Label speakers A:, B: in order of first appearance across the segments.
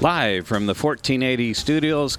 A: Live from the 1480 studios,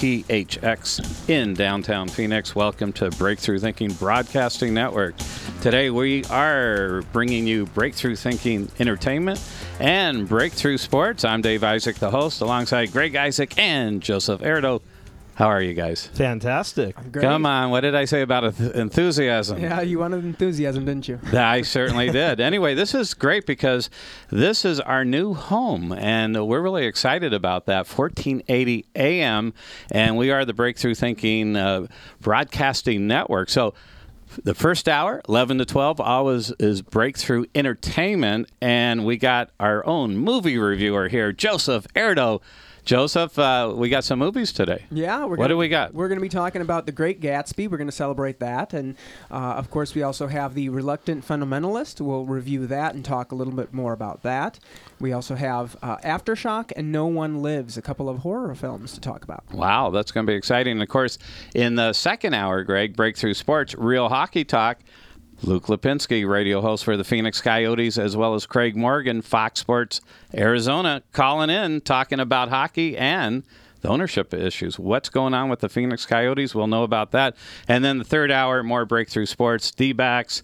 A: KPHX in downtown Phoenix. Welcome to Breakthrough Thinking Broadcasting Network. Today we are bringing you Breakthrough Thinking Entertainment and Breakthrough Sports. I'm Dave Isaac, the host, alongside Greg Isaac and Joseph Erdo. How are you guys?
B: Fantastic.
A: Come on, what did I say about enthusiasm?
C: Yeah, you wanted enthusiasm, didn't you?
A: I certainly did. Anyway, this is great because this is our new home, and we're really excited about that. 1480 AM, and we are the Breakthrough Thinking Broadcasting Network. So the first hour, 11 to 12, always is Breakthrough Entertainment, and we got our own movie reviewer here, Joseph Erdo. Joseph, we got some movies today.
C: Yeah.
A: What do we got?
C: We're going to be talking about The Great Gatsby. We're going to celebrate that. And, of course, we also have The Reluctant Fundamentalist. We'll review that and talk a little bit more about that. We also have Aftershock and No One Lives, a couple of horror films to talk about.
A: Wow, that's going to be exciting. And, of course, in the second hour, Greg, Breakthrough Sports, Real Hockey Talk. Luke Lipinski, radio host for the Phoenix Coyotes, as well as Craig Morgan, Fox Sports Arizona, calling in, talking about hockey and the ownership issues. What's going on with the Phoenix Coyotes? We'll know about that. And then the third hour, more Breakthrough Sports, D-backs,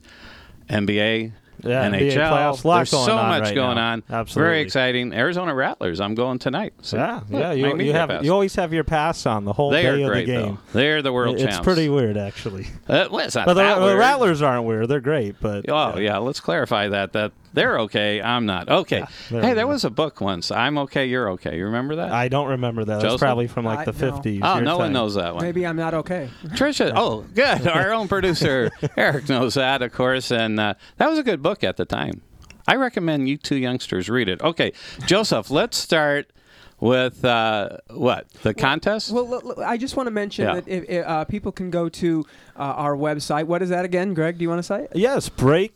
A: NBA,
B: Yeah,
A: NHL.
B: NBA playoffs,
A: There's so
B: going on
A: much
B: right
A: going
B: now.
A: on.
B: Absolutely.
A: Very exciting. Arizona Rattlers, I'm going tonight. So
B: Yeah.
A: you
B: You always have your pass on the whole
A: They
B: day
A: are
B: of
A: great,
B: the game.
A: though. They're the world champs.
B: It's pretty weird, actually.
A: Well, it's not
B: But
A: that
B: the
A: weird.
B: Rattlers aren't weird. They're great, but
A: Yeah, let's clarify that they're okay, I'm not. Okay.
B: Yeah,
A: There was a book once, I'm okay, you're okay. You remember that?
B: I don't remember that.
A: Joseph?
B: That's probably from like the
C: No.
B: 50s.
A: Oh,
B: your
A: no one
B: time.
A: knows that one.
C: Maybe I'm not okay.
A: Tricia, oh, good. Our own producer, Eric, knows that, of course, and that was a good book at the time. I recommend you two youngsters read it. Okay, Joseph, let's start with what? The contest?
C: Well, I just want to mention
A: Yeah.
C: that if people can go to our website. What is that again, Greg? Do you want to say it?
B: Yes,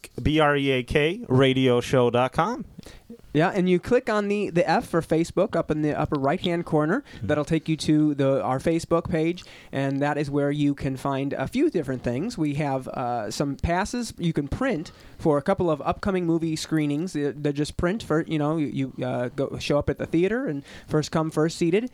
B: BREAK, radioshow.com.
C: Yeah, and you click on the F for Facebook up in the upper right-hand corner. That'll take you to our Facebook page, and that is where you can find a few different things. We have some passes you can print for a couple of upcoming movie screenings. They're just print for, you go show up at the theater and first come, first seated.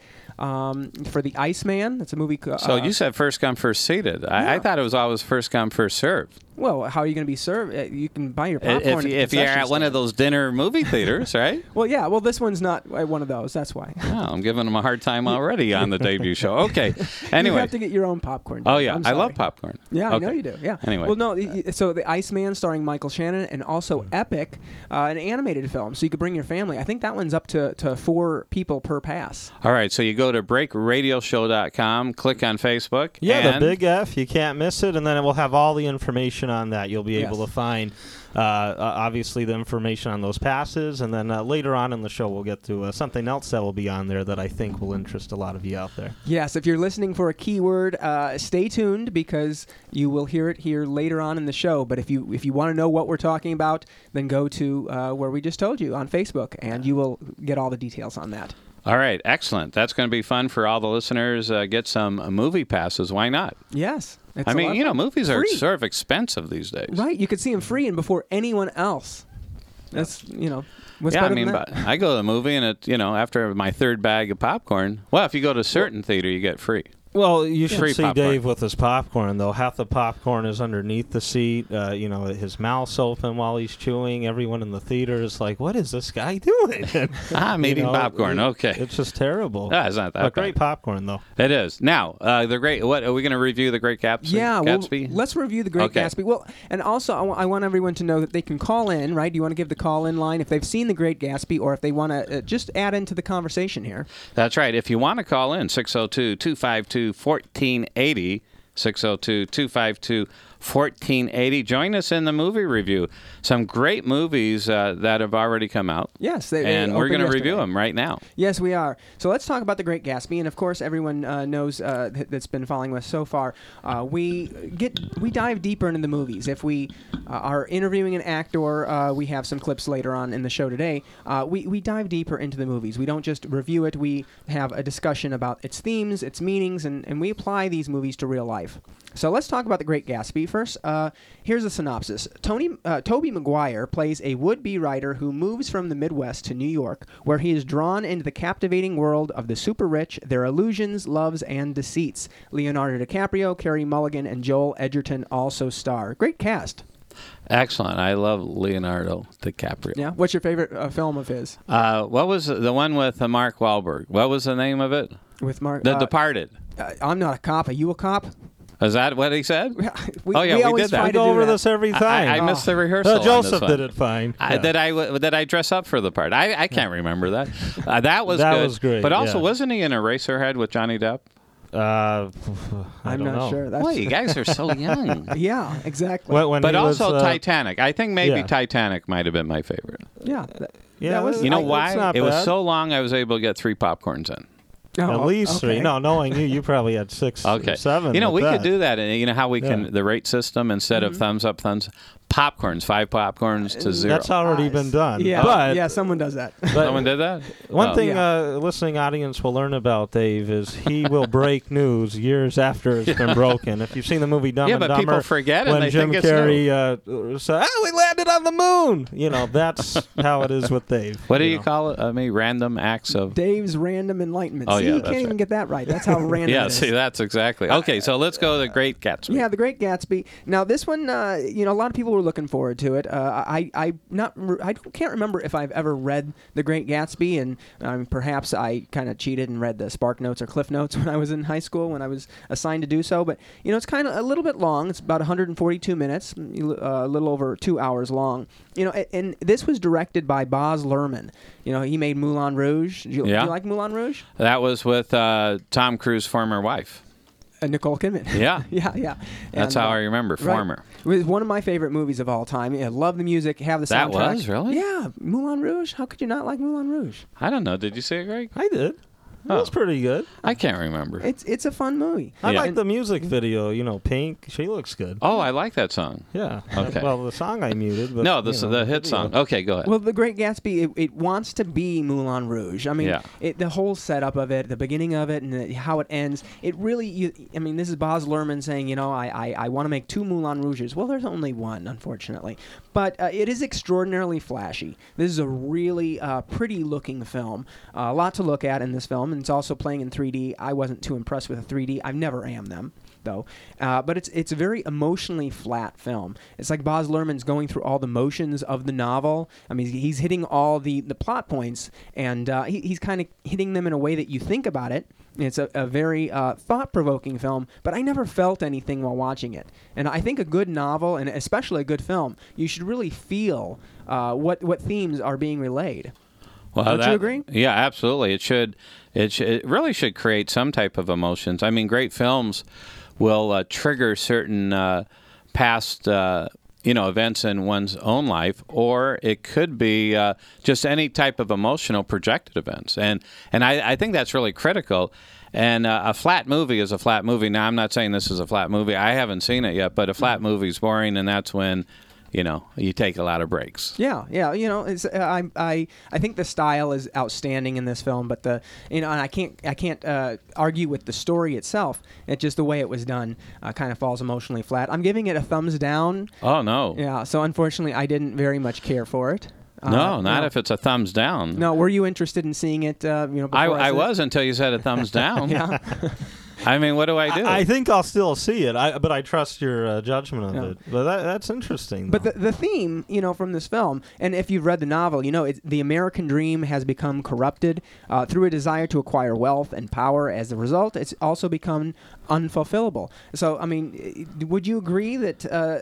C: For The Iceman, that's a movie.
A: So you said first come, first seated. I thought it was always first come, first served.
C: Well, how are you going to be served? You can buy your popcorn
A: If you're at one of those dinner movie theaters, right?
C: Well, yeah. Well, this one's not one of those. That's why.
A: Oh, I'm giving them a hard time already on the debut show. Okay. Anyway.
C: You have to get your own popcorn.
A: Oh,
C: Dave.
A: yeah.
C: I'm
A: I
C: sorry.
A: love popcorn.
C: Yeah,
A: Okay.
C: I know you do. Yeah.
A: Anyway.
C: Well, no. So The Iceman, starring Michael Shannon, and also Epic, an animated film. So you could bring your family. I think that one's up to 4 people per pass.
A: All right. So you go to breakradioshow.com, click on Facebook.
B: Yeah,
A: and
B: the big F. You can't miss it, and then it will have all the information on that. You'll be able to find, obviously, the information on those passes, and then later on in the show, we'll get to something else that will be on there that I think will interest a lot of you out there.
C: Yes, if you're listening for a keyword, stay tuned because you will hear it here later on in the show. But if you want to know what we're talking about, then go to where we just told you on Facebook, and you will get all the details on that.
A: All right. Excellent. That's going to be fun for all the listeners. Get some movie passes. Why not?
C: Yes. It's
A: I
C: a lot
A: mean,
C: of fun.
A: movies are
C: Free.
A: sort of expensive these days.
C: Right. You could see them free and before anyone else. That's, what's
A: Yeah,
C: better
A: I mean,
C: than that?
A: but I go to the movie and after my third bag of popcorn, well, if you go to a certain theater, you get free.
B: Well, you should
A: Free
B: see
A: popcorn.
B: Dave with his popcorn, though. Half the popcorn is underneath the seat. His mouth's open while he's chewing. Everyone in the theater is like, what is this guy doing?
A: I'm eating popcorn. Okay.
B: It's just terrible.
A: It's not that
B: But
A: bad.
B: great popcorn, though.
A: It is. Now, the great. What are we going to review? The Great Gatsby?
C: Yeah,
A: Gatsby?
C: well, let's review The Great
A: Okay.
C: Gatsby. Well, and also I want everyone to know that they can call in, right? Do you want to give the call-in line if they've seen The Great Gatsby or if they want to just add into the conversation here?
A: That's right. If you want to call in, 602-252-1480, 602-252-1480. Join us in the movie review. Some great movies that have already come out.
C: Yes,
A: And we're
C: going to
A: review them right now.
C: Yes, we are. So let's talk about The Great Gatsby, and of course, everyone knows that's been following us so far. We dive deeper into the movies. If we are interviewing an actor, we have some clips later on in the show today. We dive deeper into the movies. We don't just review it. We have a discussion about its themes, its meanings, and we apply these movies to real life. So let's talk about The Great Gatsby. first. Here's a synopsis. Tobey Maguire plays a would-be writer who moves from the Midwest to New York, where he is drawn into the captivating world of the super rich, their illusions, loves, and deceits. Leonardo DiCaprio, Carey Mulligan, and Joel Edgerton also star. Great cast.
A: Excellent. I love Leonardo DiCaprio.
C: Yeah. What's your favorite film of his?
A: What was the one with Mark Wahlberg? What was the name of it?
C: With Mark.
A: The Departed.
C: I'm not a cop. Are you a cop?
A: Is that what he said?
C: We
A: did that.
B: We go over this every time.
A: I missed the rehearsal.
B: Joseph
A: on this
B: did
A: one.
B: it fine.
A: Did I dress up for the part? I can't remember that. That was
B: that
A: good.
B: was great.
A: But also, wasn't he in Eraserhead with Johnny Depp?
B: I'm
C: not sure.
A: Boy, you guys are so young.
C: Yeah, exactly.
A: But also Titanic. I think maybe
B: yeah.
A: Titanic might have been my favorite.
C: Yeah.
B: Yeah,
C: was,
A: You know
B: It's
A: why?
B: not
A: It was
B: bad.
A: so long I was able to get 3 popcorns in.
B: At least 3. No, knowing you probably had 6 or 7.
A: You know, we
B: with
A: could
B: that.
A: do that. And you know how we can, the rate system, instead of thumbs up, thumbs, popcorns, 5 popcorns to 0.
B: That's already been done.
C: Yeah,
B: But
C: someone does that.
A: Someone did that?
B: One thing
C: Yeah.
B: listening audience will learn about Dave is he will break news years after it's been broken. If you've seen the movie Dumb
A: Yeah,
B: and
A: but
B: Dumber,
A: people forget and
B: when
A: they
B: Jim
A: think it's
B: Carrey said, "Oh, we landed on the moon," you know, that's how it is with Dave.
A: What do you
B: know.
A: call it? I mean, random acts of...
C: Dave's random enlightenment.
A: Oh,
C: see,
A: yeah,
C: you
A: that's
C: can't even
A: right.
C: get that right. That's how random
A: Yeah,
C: it is.
A: see, that's exactly. Okay, so let's go to The Great Gatsby.
C: Yeah, The Great Gatsby. Now, this one, a lot of people were looking forward to it. I can't remember if I've ever read The Great Gatsby, and perhaps I kind of cheated and read the Spark Notes or Cliff Notes when I was in high school when I was assigned to do so. But it's kind of a little bit long. It's about 142 minutes, a little over 2 hours long. And this was directed by Baz Luhrmann. He made Moulin Rouge. Did you like Moulin Rouge?
A: That was with Tom Cruise's former wife.
C: Nicole Kidman.
A: Yeah.
C: yeah.
A: That's
C: And,
A: how I remember, former.
C: Right. It was one of my favorite movies of all time. I love the music, have the soundtrack.
A: That was, really?
C: Yeah, Moulin Rouge. How could you not like Moulin Rouge?
A: I don't know. Did you see it, Greg?
B: I did. It was pretty good.
A: I can't remember.
C: It's a fun movie.
B: I
A: Yeah.
B: like the music video. Pink. She looks good.
A: Oh, I like that song.
B: Yeah.
A: Okay.
B: Well, the song I muted. But,
A: No, the hit
B: video.
A: song. Okay, go ahead.
C: Well, The Great Gatsby, it wants to be Moulin Rouge. I mean,
A: Yeah.
C: the whole setup of it, the beginning of it, and how it ends, it really, this is Baz Luhrmann saying, I want to make 2 Moulin Rouges. Well, there's only one, unfortunately. But it is extraordinarily flashy. This is a really pretty-looking film. A lot to look at in this film, and it's also playing in 3D. I wasn't too impressed with the 3D. I never am them, though. But it's a very emotionally flat film. It's like Baz Luhrmann's going through all the motions of the novel. I mean, he's hitting all the plot points, and he's kind of hitting them in a way that you think about it. It's a very thought-provoking film, but I never felt anything while watching it. And I think a good novel, and especially a good film, you should really feel what themes are being relayed.
A: Well,
C: Don't you agree?
A: Yeah, absolutely. It really should create some type of emotions. I mean, great films will trigger certain past events in one's own life, or it could be just any type of emotional projected events. And I think that's really critical. And a flat movie is a flat movie. Now, I'm not saying this is a flat movie. I haven't seen it yet, but a flat movie is boring, and that's when you take a lot of breaks.
C: Yeah. It's, I think the style is outstanding in this film, but and I can't argue with the story itself. It's just the way it was done kind of falls emotionally flat. I'm giving it a thumbs down.
A: Oh no.
C: Yeah. So unfortunately, I didn't very much care for it.
A: No, not if it's a thumbs down.
C: No. Were you interested in seeing it? Before
A: I
C: said
A: was until you said a thumbs down.
C: Yeah.
A: I mean, what do I do?
B: I think I'll still see it, but I trust your judgment of it. But that's interesting.
C: But the theme, from this film, and if you've read the novel, the American dream has become corrupted through a desire to acquire wealth and power. As a result, it's also become unfulfillable. So, I mean, would you agree that,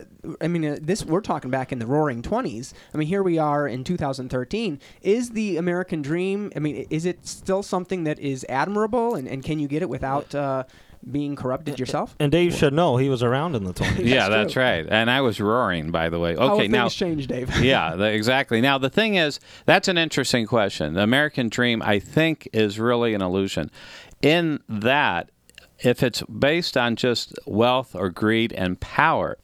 C: this, we're talking back in the roaring 20s. I mean, here we are in 2013. Is the American dream, is it still something that is admirable, and can you get it without being corrupted yourself?
B: And Dave should know he was around in the 20s.
A: Yeah, that's right. And I was roaring, by the way.
C: How
A: Okay,
C: have
A: now
C: things changed, Dave?
A: yeah, exactly. Now the thing is, that's an interesting question. The American dream, I think, is really an illusion. In that, if it's based on just wealth or greed and power,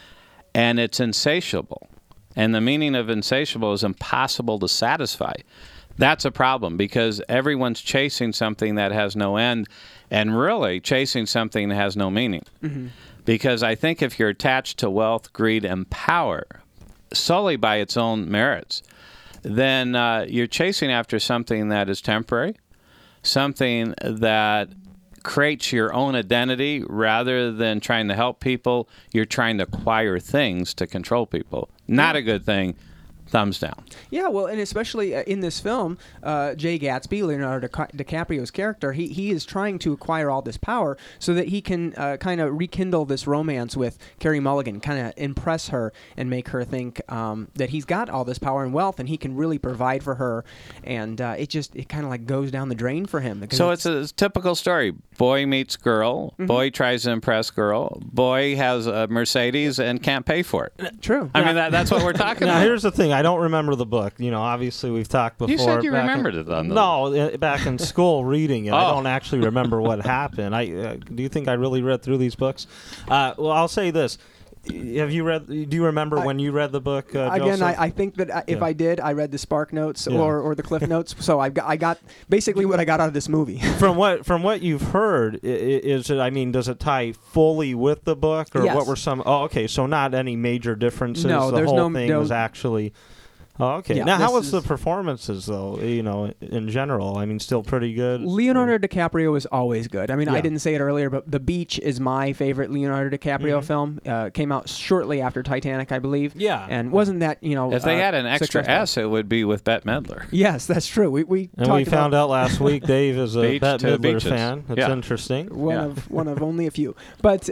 A: and it's insatiable, and the meaning of insatiable is impossible to satisfy, that's a problem, because everyone's chasing something that has no end, and really chasing something that has no meaning.
C: Mm-hmm.
A: Because I think if you're attached to wealth, greed, and power solely by its own merits, then you're chasing after something that is temporary, something that creates your own identity rather than trying to help people. You're trying to acquire things to control people. Not a good thing. Thumbs down.
C: Yeah, well, and especially in this film, Jay Gatsby, Leonardo DiCaprio's character, he is trying to acquire all this power so that he can kind of rekindle this romance with Carey Mulligan, kind of impress her and make her think that he's got all this power and wealth and he can really provide for her. And it kind of like goes down the drain for him.
A: So it's a typical story. Boy meets girl. Mm-hmm. Boy tries to impress girl. Boy has a Mercedes and can't pay for it.
C: True.
A: I mean, that's what we're talking about.
B: Now, here's the thing. I don't remember the book. Obviously we've talked before.
A: You said you remembered it on the...
B: No, back in school reading it. I don't actually remember what happened. Do you think I really read through these books? Well, I'll say this. Have you read? Do you remember when you read the book?
C: Again, I think that if I did, I read the Spark Notes or the Cliff Notes. So I got basically what I got out of this movie.
B: From what you've heard, is it? I mean, does it tie fully with the book, or
C: yes.
B: what were some? Oh, okay. So not any major differences.
C: No,
B: the whole thing was actually. Oh, okay.
C: Yeah,
B: now, how was the performances, though, in general? I mean, still pretty good?
C: Leonardo DiCaprio is always good. I mean, I didn't say it earlier, but The Beach is my favorite Leonardo DiCaprio film. Came out shortly after Titanic, I believe.
B: Yeah.
C: And wasn't that,
A: If they had an extra S, it would be with Bette Midler.
C: Yes, that's true. We
B: found out last week Dave is a Bette Midler
A: beaches.
B: fan. It's interesting.
C: One of only a few. But,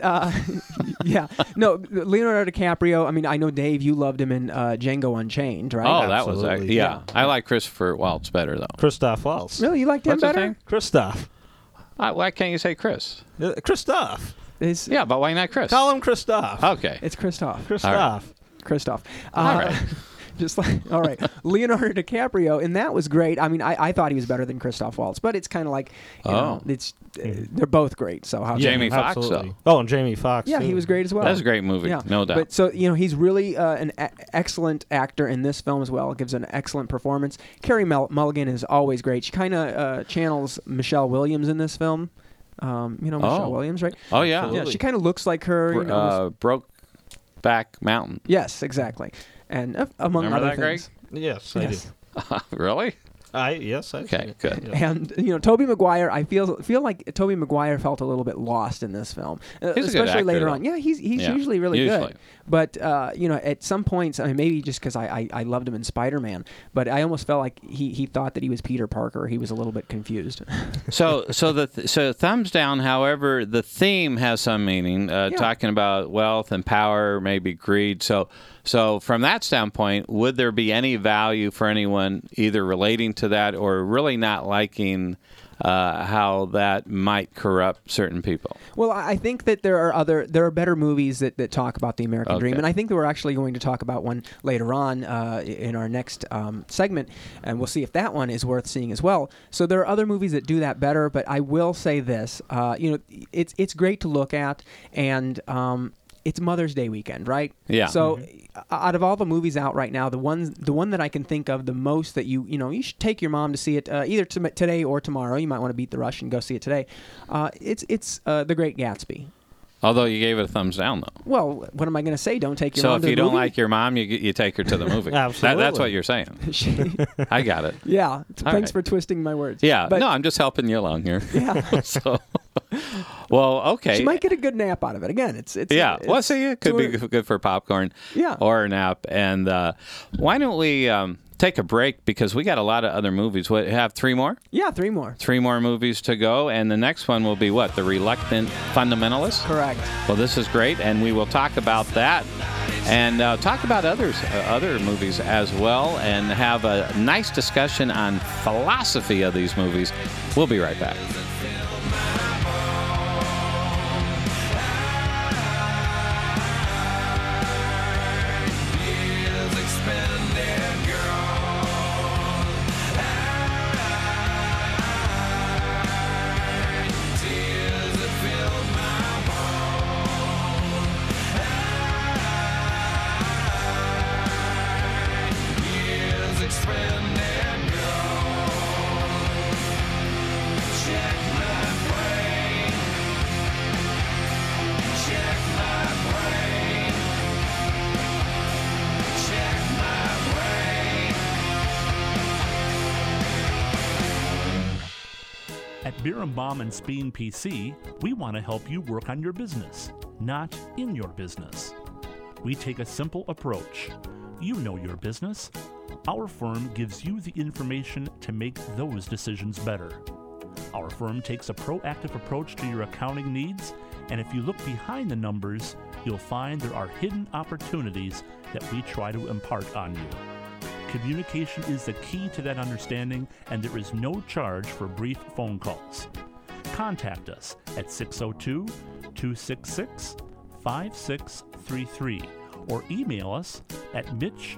C: yeah. No, Leonardo DiCaprio, I mean, I know, Dave, you loved him in Django Unchained, right?
A: Oh, that was I like Christopher Waltz better though.
B: Christoph Waltz.
C: Really, you liked him
A: What's
C: better?
A: His name?
B: Christoph.
A: Why can't you say Chris?
B: Christoph.
A: Yeah, but why not Chris?
B: Call him Christoph.
A: Okay,
C: it's Christoph.
B: Christoph.
C: Christoph.
A: All right.
C: Just like, all right, Leonardo DiCaprio, and that was great. I mean, I thought he was better than Christoph Waltz, but it's kind of like, they're both great. So how
A: Jamie Foxx, though.
B: Oh, and Jamie Foxx.
C: Yeah,
B: too.
C: he was great as well.
A: That's a great movie, no doubt.
C: But so he's really an excellent actor in this film as well. Gives an excellent performance. Carey Mulligan is always great. She kind of channels Michelle Williams in this film. Michelle Williams, right?
A: Oh yeah,
C: yeah. She kind of looks like her.
A: Brokeback Mountain.
C: Yes, exactly. And among
A: Remember
C: other
A: that,
C: things.
B: Greg? Yes, I do.
A: Really?
B: Yes.
A: Okay, good.
B: Yeah.
C: And Tobey Maguire, I feel like Tobey Maguire felt a little bit lost in this film, especially later on. Yeah, he's usually really good. But at some points, I mean, maybe just because I loved him in Spider-Man, but I almost felt like he thought that he was Peter Parker. He was a little bit confused.
A: So thumbs down. However, the theme has some meaning, talking about wealth and power, maybe greed. So from that standpoint, would there be any value for anyone either relating to that or really not liking how that might corrupt certain people?
C: Well, I think that there are better movies that talk about the American dream, and I think that we're actually going to talk about one later on in our next segment, and we'll see if that one is worth seeing as well. So there are other movies that do that better, but I will say this: it's great to look at, and it's Mother's Day weekend, right?
A: Yeah.
C: So out of all the movies out right now, the one that I can think of the most that you should take your mom to see it either today or tomorrow. You might want to beat the rush and go see it today. It's The Great Gatsby.
A: Although you gave it a thumbs down, though.
C: Well, what am I going to say? Don't take your mom to the movie?
A: So if you don't like your mom, you take her to the movie.
B: Absolutely.
A: That's what you're saying. I got it.
C: Yeah. Thanks for twisting my words.
A: Yeah. No, I'm just helping you along here.
C: Yeah.
A: Well, okay.
C: She might get a good nap out of it. Again, it's
A: well, see, it could be good for popcorn.
C: Yeah.
A: Or a nap. And why don't we take a break, because we got a lot of other movies. What, have 3 more?
C: Yeah, 3 more.
A: 3 more movies to go, and the next one will be what? The Reluctant Fundamentalist?
C: Correct.
A: Well, this is great, and we will talk about that and talk about other movies as well, and have a nice discussion on philosophy of these movies. We'll be right back.
D: Check my brain. Birnbaum and Speen PC, we want to help you work on your business, not in your business. We take a simple approach. You know your business. Our firm gives you the information to make those decisions better. Our firm takes a proactive approach to your accounting needs, and if you look behind the numbers, you'll find there are hidden opportunities that we try to impart on you. Communication is the key to that understanding, and there is no charge for brief phone calls. Contact us at 602-266-5633 or email us at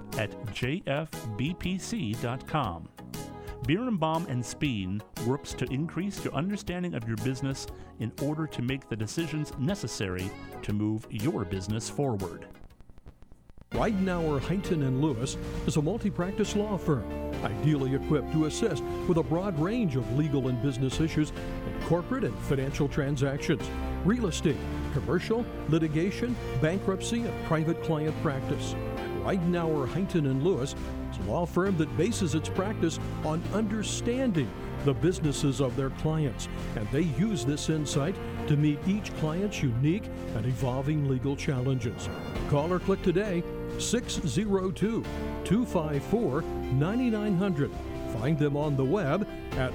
D: mitch@jfbpc.com. Birnbaum and Speen works to increase your understanding of your business in order to make the decisions necessary to move your business forward.
E: Ridenour, Huntington & Lewis is a multi-practice law firm, ideally equipped to assist with a broad range of legal and business issues in corporate and financial transactions, real estate, commercial, litigation, bankruptcy, and private client practice. Ridenour, Huntington & Lewis is a law firm that bases its practice on understanding the businesses of their clients, and they use this insight to meet each client's unique and evolving legal challenges. Call or click today, 602-254-9900. Find them on the web at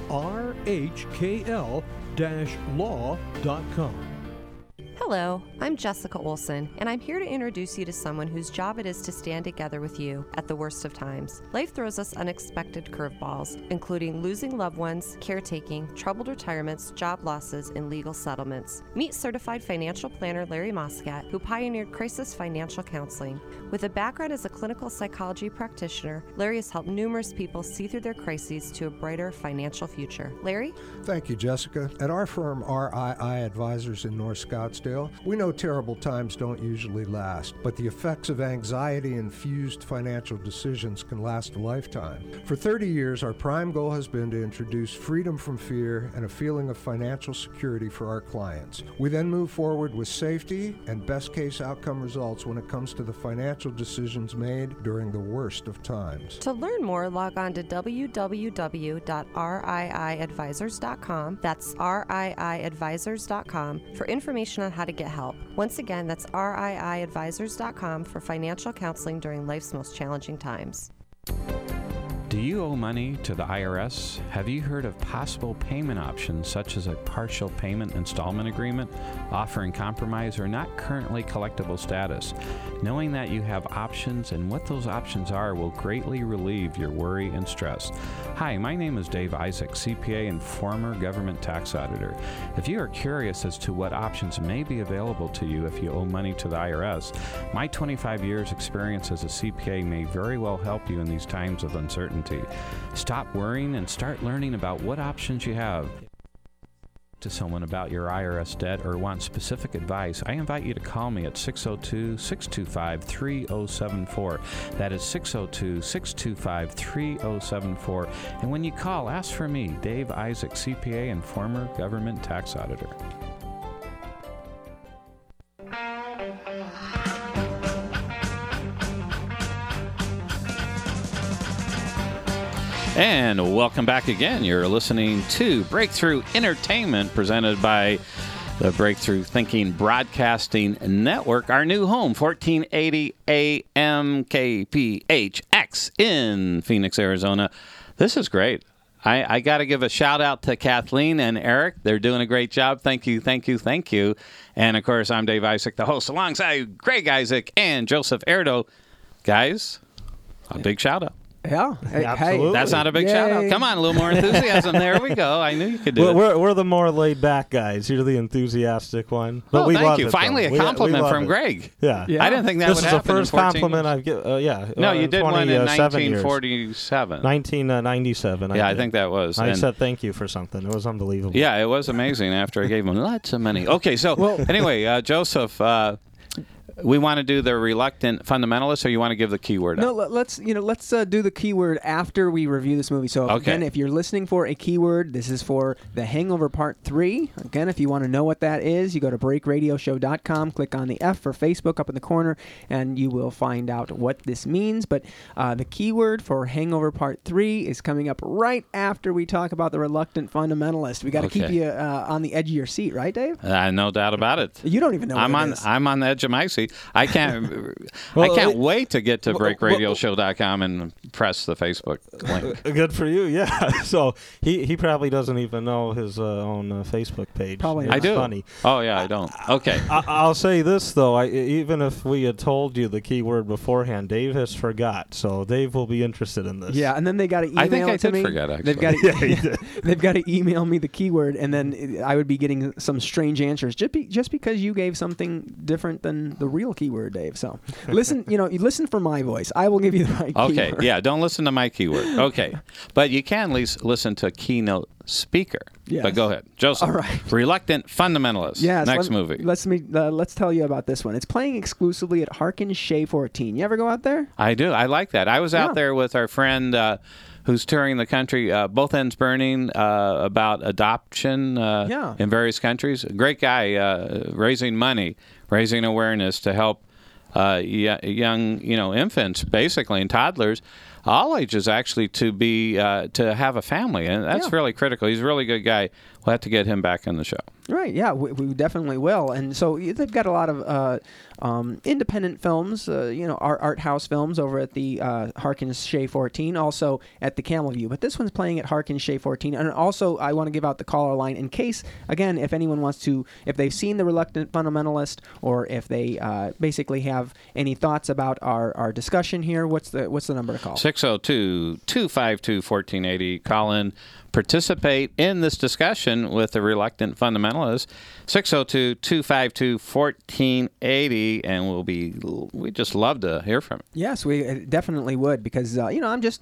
E: rhkl-law.com.
F: Hello, I'm Jessica Olson, and I'm here to introduce you to someone whose job it is to stand together with you at the worst of times. Life throws us unexpected curveballs, including losing loved ones, caretaking, troubled retirements, job losses, and legal settlements. Meet certified financial planner Larry Moscat, who pioneered crisis financial counseling. With a background as a clinical psychology practitioner, Larry has helped numerous people see through their crises to a brighter financial future. Larry?
G: Thank you, Jessica. At our firm, RII Advisors in North Scottsdale, we know terrible times don't usually last, but the effects of anxiety-infused financial decisions can last a lifetime. For 30 years, our prime goal has been to introduce freedom from fear and a feeling of financial security for our clients. We then move forward with safety and best-case outcome results when it comes to the financial decisions made during the worst of times.
F: To learn more, log on to www.riiadvisors.com. That's riiadvisors.com for information on how to get help. Once again, that's riiadvisors.com for financial counseling during life's most challenging times.
A: Do you owe money to the IRS? Have you heard of possible payment options such as a partial payment installment agreement, offering compromise or not currently collectible status? Knowing that you have options and what those options are will greatly relieve your worry and stress. Hi, my name is Dave Isaac, CPA and former government tax auditor. If you are curious as to what options may be available to you if you owe money to the IRS, my 25 years experience as a CPA may very well help you in these times of uncertainty. Stop worrying and start learning about what options you have. To someone about your IRS debt or want specific advice, I invite you to call me at 602-625-3074. That is 602-625-3074. And when you call, ask for me, Dave Isaac, CPA and former government tax auditor. And welcome back again. You're listening to Breakthrough Entertainment presented by the Breakthrough Thinking Broadcasting Network. Our new home, 1480 AM KPHX in Phoenix, Arizona. This is great. I got to give a shout out to Kathleen and Eric. They're doing a great job. Thank you, thank you, thank you. And, of course, I'm Dave Isaac, the host, alongside Greg Isaac and Joseph Erdo. Guys, a big shout out.
C: Yeah,
B: absolutely.
A: That's not a big shout out. Come on, a little more enthusiasm. There we go. I knew you could do it.
B: We're the more laid back guys. You're the enthusiastic one. But we
A: thank
B: love
A: you.
B: it,
A: Finally,
B: though.
A: a compliment
B: we
A: from
B: it.
A: Greg.
B: Yeah.
A: I didn't think that would happen.
B: This is the first compliment I've given.
A: No, you did one in
B: 1947. 1997.
A: I think that was.
B: I said thank you for something. It was unbelievable.
A: Yeah, it was amazing after I gave him lots of money. Okay, so anyway, Joseph, we want to do the reluctant fundamentalist, or you want to give the keyword?
C: No, let's do the keyword after we review this movie. So again, if you're listening for a keyword, this is for The Hangover Part 3. Again, if you want to know what that is, you go to breakradioshow.com, click on the F for Facebook up in the corner, and you will find out what this means. But the keyword for Hangover Part 3 is coming up right after we talk about the reluctant fundamentalist. We got to keep you on the edge of your seat, right, Dave?
A: No doubt about it.
C: You don't even know what it is.
A: I'm on the edge of my seat. I can't wait to get to breakradioshow.com and press the Facebook link.
B: Good for you, yeah. So he probably doesn't even know his own Facebook page.
C: Probably
A: I do.
B: Funny.
A: Oh, yeah, I don't. Okay.
B: I'll say this, though. Even if we had told you the keyword beforehand, Dave has forgot. So Dave will be interested in this.
C: Yeah, and then they got to email
A: I think I
C: it to
A: did
C: me.
A: forget, actually.
C: They've got to email me the keyword, and then I would be getting some strange answers just because you gave something different than the real keyword, Dave. So listen, you listen for my voice. I will give you the right keyword.
A: Okay, yeah, don't listen to my keyword. Okay. But you can at least listen to Keynote Speaker.
C: Yes.
A: But go ahead. Joseph.
C: All right.
A: Reluctant Fundamentalist.
C: Yes,
A: Next movie.
C: Let's tell you about this one. It's playing exclusively at Harkins Shea 14. You ever go out there?
A: I do. I like that. I was out there with our friend who's touring the country, Both Ends Burning, about adoption in various countries. A great guy, raising money, raising awareness to help young, infants, basically, and toddlers, all ages, actually, to have a family, and that's really critical. He's a really good guy. We'll have to get him back on the show.
C: Right, yeah, we definitely will. And so they've got a lot of independent films, art house films over at the Harkins Shea 14, also at the Camel View. But this one's playing at Harkins Shea 14. And also, I want to give out the caller line in case, again, if anyone wants to, if they've seen The Reluctant Fundamentalist, or if they basically have any thoughts about our discussion here, what's the number to call?
A: 602-252-1480. Call in. Participate in this discussion with the Reluctant Fundamentalist. 602-252-1480, and we just love to hear from you.
C: Yes, we definitely would, because I'm just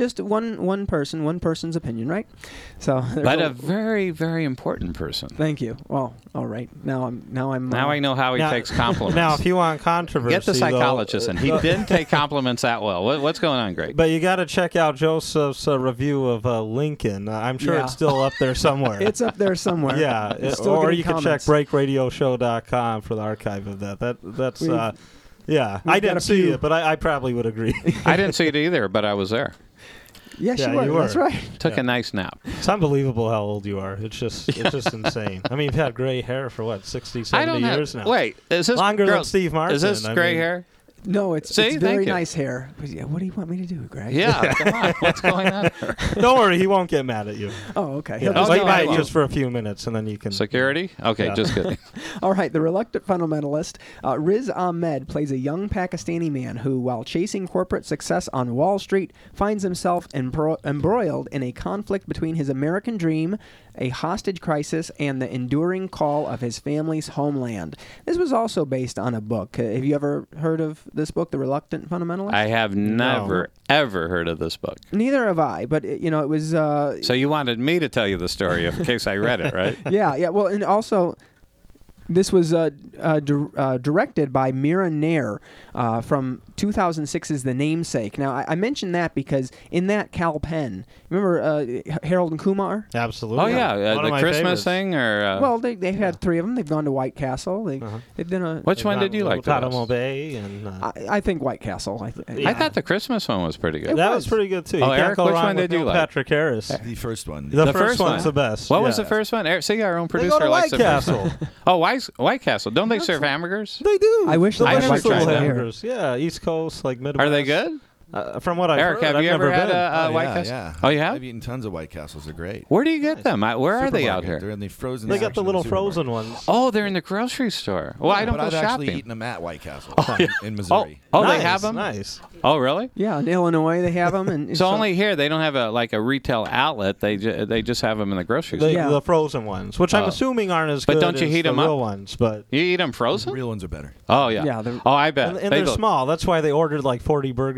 C: one person's opinion, right? So,
A: but a very, very important person.
C: Thank you. Well, all right. Now
A: I know how he takes compliments.
B: Now, if you want controversy,
A: get the psychologist in. He didn't take compliments that well. What's going on, Greg?
B: But you got to check out Joseph's review of Lincoln. I'm sure it's still up there somewhere.
C: It's up there somewhere.
B: Yeah, or you can check breakradioshow.com for the archive of that. That's I didn't see it, but I probably would agree.
A: I didn't see it either, but I was there.
C: Yes, you were. That's right.
A: Took a nice nap.
B: It's unbelievable how old you are. It's just insane. I mean, you've had gray hair for 60, 70 years now.
A: Wait, is this
B: longer than Steve Martin?
A: Is this gray hair?
C: No, it's very nice hair. What do you want me to do, Greg?
A: Yeah, come on. What's going on?
B: Don't worry, he won't get mad at you.
C: Oh, okay.
B: He might just for a few minutes, and then you can...
A: Security? Okay, just kidding.
C: All right, the Reluctant Fundamentalist. Riz Ahmed plays a young Pakistani man who, while chasing corporate success on Wall Street, finds himself embroiled in a conflict between his American dream, a hostage crisis, and the enduring call of his family's homeland. This was also based on a book. Have you ever heard of this book, The Reluctant Fundamentalist?
A: I have never, ever heard of this book.
C: Neither have I, but it was...
A: So you wanted me to tell you the story in case I read it, right?
C: Yeah. Well, and also... This was directed by Mira Nair from 2006's The Namesake. Now, I mentioned that because in that Kal Penn, remember Harold and Kumar?
B: Absolutely.
A: Oh, yeah. The Christmas thing? Or
C: well, they've had three of them. They've gone to White Castle. They've done
A: Which one did you like?
B: Guantanamo Bay. And,
C: I think White Castle.
A: I thought the Christmas one was pretty good.
B: That was pretty good, too.
A: Oh, Eric, which one did you like?
B: Patrick Harris.
H: The first one.
B: The first one's the best.
A: What was the first one? Eric, see, our own producer
B: they go to
A: likes
B: White Castle.
A: Oh, White Castle. Don't they serve hamburgers?
B: They do.
C: I wish they
A: I never tried that.
B: hamburgers. Yeah, East Coast, like Midwest.
A: Are they good?
B: From what I've
A: Eric,
B: heard,
A: have you ever had a White
H: yeah,
A: Castle?
H: Yeah.
A: Oh, you have?
H: I've eaten tons of White Castles. They're great.
A: Where do you get them? Where are they out here?
H: They're in the frozen
B: They got the
H: section
B: little
H: of the
B: frozen
H: supermarket.
B: ones.
A: Oh, they're in the grocery store. Well, I don't go
H: I've
A: shopping.
H: actually eaten them at White Castle in
A: Oh,
H: Missouri.
A: they have them?
B: Nice.
A: Oh, really?
C: Yeah, in Illinois they have them. And
A: So only here they don't have a retail outlet. They just have them in the grocery store.
C: Yeah.
B: The frozen ones, which I'm assuming aren't as
A: But
B: good
A: don't you
B: as
A: heat
B: the
A: them
B: real
A: up?
B: ones. But
A: You eat them frozen?
H: The real ones are better.
A: Oh, yeah.
C: Yeah,
A: Oh, I bet.
B: and they're small. That's why they ordered like 40 burgers each.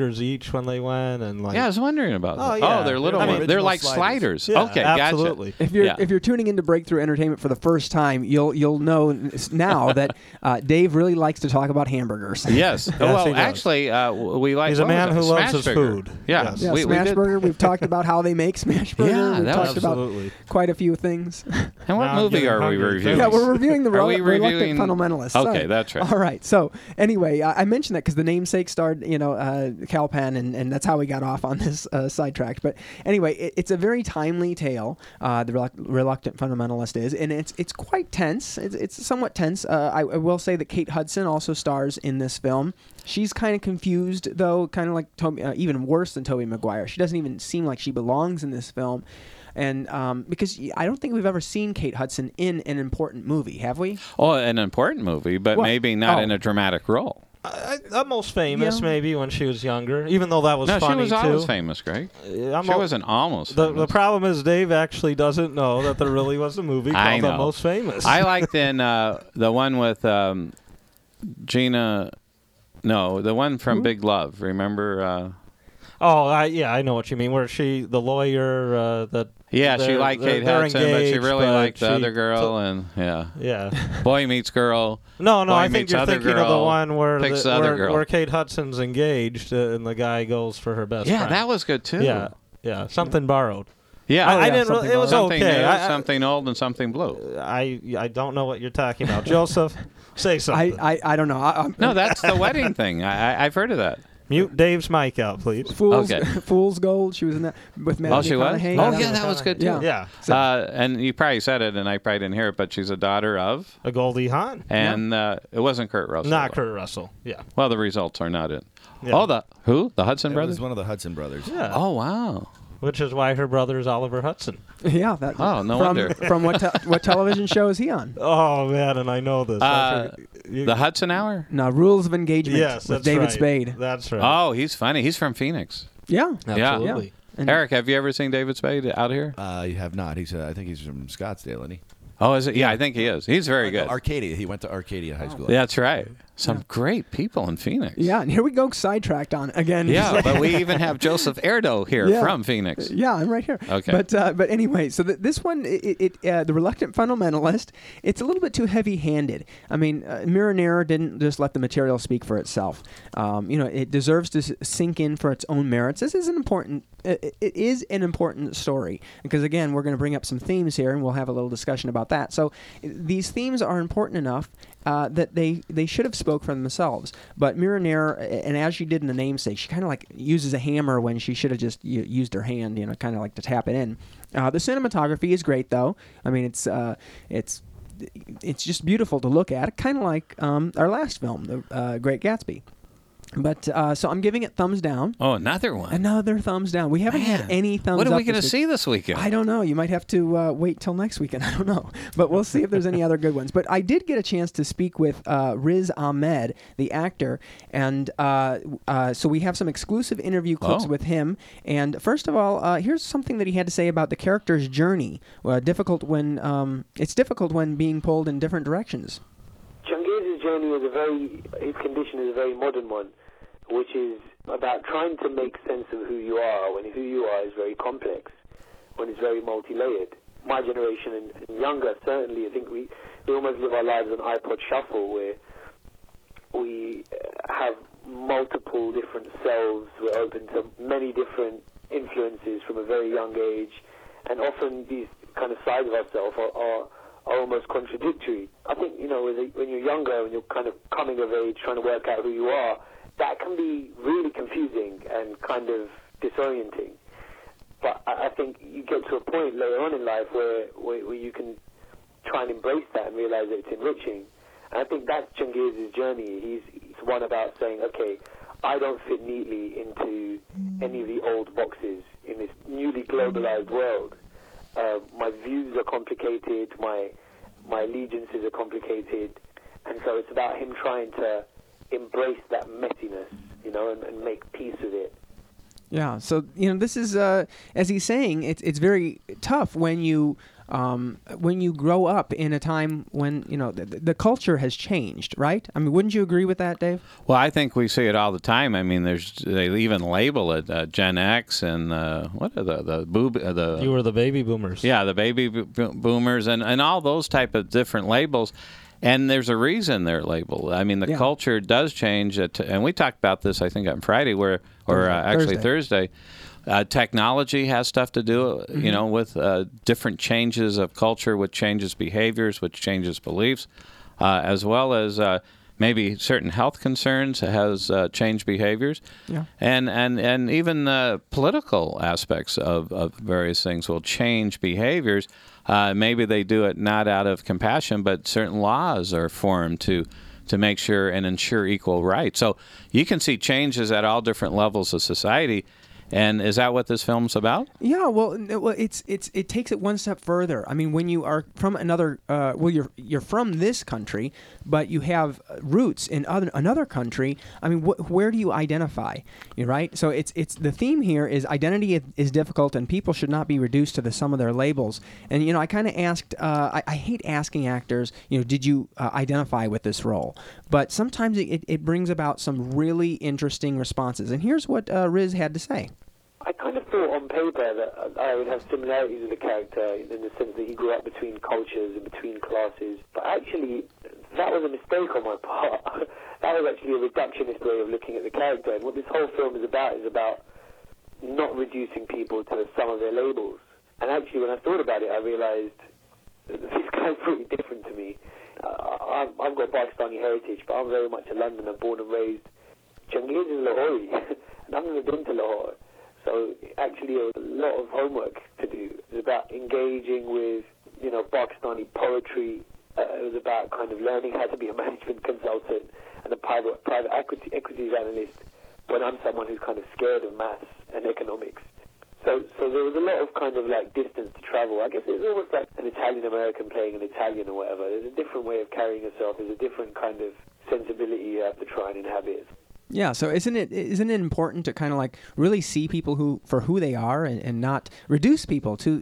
B: beach when they went, and like.
A: Yeah, I was wondering about that.
B: yeah.
A: Oh, they're little
B: I mean,
A: ones. They're
B: original
A: like
B: sliders.
A: sliders.
B: Yeah,
A: Okay,
B: absolutely.
A: gotcha.
C: If you're tuning into Breakthrough Entertainment for the first time, you'll know now that Dave really likes to talk about hamburgers.
A: Yes.
B: he
A: Well,
B: does.
A: actually, we like.
B: He's a
A: what was
B: man
A: it?
B: who loves his
A: Smashburger.
B: food.
A: Yeah.
B: Yes.
C: Yeah,
A: we
C: Smash
A: did.
C: Burger. We've talked about how they make Smash Burger.
A: Yeah,
C: We've
A: that
C: talked
A: was-
C: about
B: Absolutely.
C: quite a few things.
A: And what
B: Now I'm
A: movie
B: getting
A: are we
B: hungry, too.
A: reviewing?
C: Yeah, we're reviewing the
A: Are we
C: Reluctant
A: reviewing-
C: Fundamentalists.
A: Okay,
C: Sorry.
A: that's right.
C: All right. So anyway, I mentioned that because the namesake starred, Kal Penn, and that's how we got off on this sidetrack. But anyway, it's a very timely tale. The Reluctant Fundamentalist is, and it's quite tense. It's somewhat tense. I will say that Kate Hudson also stars in this film. She's kind of confused, though, kind of like even worse than Tobey Maguire. She doesn't even seem like she belongs in this film. And because I don't think we've ever seen Kate Hudson in an important movie, have we?
A: Oh, an important movie, but
C: Well,
A: maybe not
C: oh.
A: in a dramatic role.
B: Most famous,
C: Yeah.
B: maybe when she was younger, even though that was
A: No, she
B: funny
A: was
B: too.
A: always famous, Greg. She wasn't almost
B: The
A: famous.
B: problem is Dave actually doesn't know that there really was a movie
A: I
B: called The
A: know.
B: Most Famous.
A: I liked in the one with Gina. No, the one from Big Love. Remember?
B: I know what you mean. Where the lawyer, that
A: Yeah, she liked Kate
B: they're
A: Hudson, but she
B: engaged,
A: really
B: but
A: liked the
B: she
A: other girl,
B: t-
A: and yeah,
B: yeah.
A: boy meets girl.
B: No,
A: Boy
B: I think
A: meets
B: you're
A: other
B: thinking of the
A: girl,
B: one where
A: picks the other girl.
B: where Kate Hudson's engaged and the guy goes for her best
A: Yeah,
B: friend.
A: that was good too.
B: Yeah. Something borrowed.
A: yeah.
B: I
C: yeah,
B: didn't.
C: something
B: It was
A: something
B: okay.
A: new, something old, and something blue.
B: I don't know what you're talking about, Joseph. Say something.
C: I don't know.
A: No, that's the wedding thing. I've heard of that.
B: Mute Dave's mic out, please.
C: Fool's
A: Okay.
C: Fool's Gold. She was in that with Matthew
A: Oh, she was.
C: McConaughey.
A: Oh,
C: That
A: yeah, that was good too.
C: Yeah.
B: Yeah.
A: And you probably said it, and I probably didn't hear it, but she's a daughter of,
B: A Goldie Hawn.
A: and it wasn't Kurt Russell.
B: Not
A: though.
B: Kurt Russell. Yeah.
A: Well, the results are not in.
B: Yeah.
A: Oh, the Hudson
H: It
A: brothers.
H: was one of the Hudson brothers.
B: Yeah.
A: Oh, wow.
B: Which is why her brother is Oliver Hudson.
C: Yeah. That,
A: Oh, no
C: from,
A: wonder.
C: From what television show is he on?
B: Oh man, and I know this.
A: The Hudson Hour.
C: No, Rules of Engagement
B: yes,
C: with
B: that's
C: David
B: right.
C: Spade.
B: That's right.
A: Oh, he's funny. He's from Phoenix.
C: Yeah.
B: Absolutely.
C: And
A: Eric, have you ever seen David Spade out here?
H: You have not. I think he's from Scottsdale, isn't he?
A: Oh, is it? Yeah, I think he is. He's very good.
H: Arcadia. He went to Arcadia High School.
A: Yeah, that's right. Some great people in Phoenix.
C: Yeah, and here we go sidetracked on again.
A: Yeah, but we even have Joseph Erdo here
C: Yeah.
A: from Phoenix.
C: Yeah, I'm right here.
A: Okay.
C: But anyway, so this one, the Reluctant Fundamentalist, it's a little bit too heavy-handed. I mean, Mironera didn't just let the material speak for itself. It deserves to sink in for its own merits. This is an important. It is an important story because again, we're going to bring up some themes here, and we'll have a little discussion about that. So these themes are important enough that they should have spoke for themselves. But Mironera, and as she did in the namesake, she kind of like uses a hammer when she should have just used her hand, kind of like to tap it in. The cinematography is great, though. I mean, it's just beautiful to look at, kind of like our last film, The Great Gatsby. But so I'm giving it thumbs down.
A: Oh, another one.
C: Another thumbs down. We haven't had any thumbs up.
A: What are we going to
C: this week.
A: see this weekend?
C: I don't know. You might have to wait till next weekend. I don't know. But we'll see if there's any other good ones. But I did get a chance to speak with Riz Ahmed, the actor. And so we have some exclusive interview clips with him. And first of all, here's something that he had to say about the character's journey. It's difficult when being pulled in different directions.
I: Changiz's journey his condition is a very modern one, which is about trying to make sense of who you are when who you are is very complex, when it's very multi-layered. My generation and younger, certainly, I think we almost live our lives on iPod Shuffle, where we have multiple different selves. We're open to many different influences from a very young age, and often these kind of sides of ourselves are almost contradictory. I think, when you're younger and you're kind of coming of age, trying to work out who you are, that can be really confusing and kind of disorienting. But I think you get to a point later on in life where you can try and embrace that and realize that it's enriching. And I think that's Changiz's journey. He's one about saying, okay, I don't fit neatly into any of the old boxes in this newly globalized world. My views are complicated, my allegiances are complicated, and so it's about him trying to embrace that messiness, and make peace with it.
C: Yeah, so this is as he's saying, it's very tough when you when you grow up in a time when the culture has changed, right? I mean, wouldn't you agree with that, Dave?
A: Well, I think we see it all the time. I mean, they even label it Gen X and what are the
B: You were the baby boomers.
A: Yeah, the baby boomers and all those type of different labels. And there's a reason they're labeled. I mean, the culture does change. And we talked about this, I think, on Friday, Thursday. Technology has stuff to do, with different changes of culture, which changes behaviors, which changes beliefs, as well as maybe certain health concerns has changed behaviors. Yeah. And even political aspects of various things will change behaviors. Maybe they do it not out of compassion, but certain laws are formed to make sure and ensure equal rights. So you can see changes at all different levels of society. And is that what this film's about?
C: Yeah, well, it takes it one step further. I mean, when you are from another, you're from this country, but you have roots in another country. I mean, where do you identify? You're right. So it's the theme here is identity is difficult, and people should not be reduced to the sum of their labels. And I kind of asked. I hate asking actors. Did you identify with this role? But sometimes it brings about some really interesting responses. And here's what Riz had to say.
I: I kind of thought on paper that I would have similarities with the character in the sense that he grew up between cultures and between classes. But actually, that was a mistake on my part. That was actually a reductionist way of looking at the character. And what this whole film is about not reducing people to the sum of their labels. And actually, when I thought about it, I realized that this guy's pretty different to me. I've got Pakistani heritage, but I'm very much a Londoner, born and raised. Changiz is Lahori, and I've never been to Lahore. So actually, there was a lot of homework to do. It was about engaging with, Pakistani poetry. It was about kind of learning how to be a management consultant and a private equities analyst when I'm someone who's kind of scared of maths and economics. So there was a lot of kind of like distance to travel. I guess it's almost like an Italian-American playing an Italian or whatever. There's a different way of carrying yourself. There's a different kind of sensibility you have to try and inhabit.
C: Yeah, so isn't it important to kind of like really see people for who they are and not reduce people to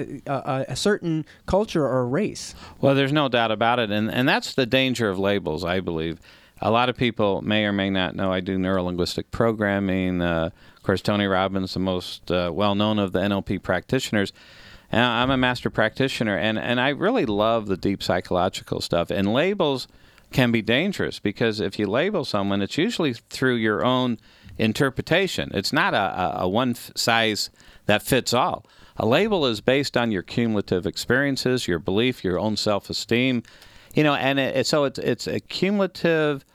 C: a certain culture or race? Well,
A: there's no doubt about it, and that's the danger of labels, I believe. A lot of people may or may not know I do neurolinguistic programming. Of course, Tony Robbins, the most well-known of the NLP practitioners. And I'm a master practitioner, and I really love the deep psychological stuff. And labels can be dangerous because if you label someone, it's usually through your own interpretation. It's not a one size that fits all. A label is based on your cumulative experiences, your belief, your own self-esteem, and so it's a cumulative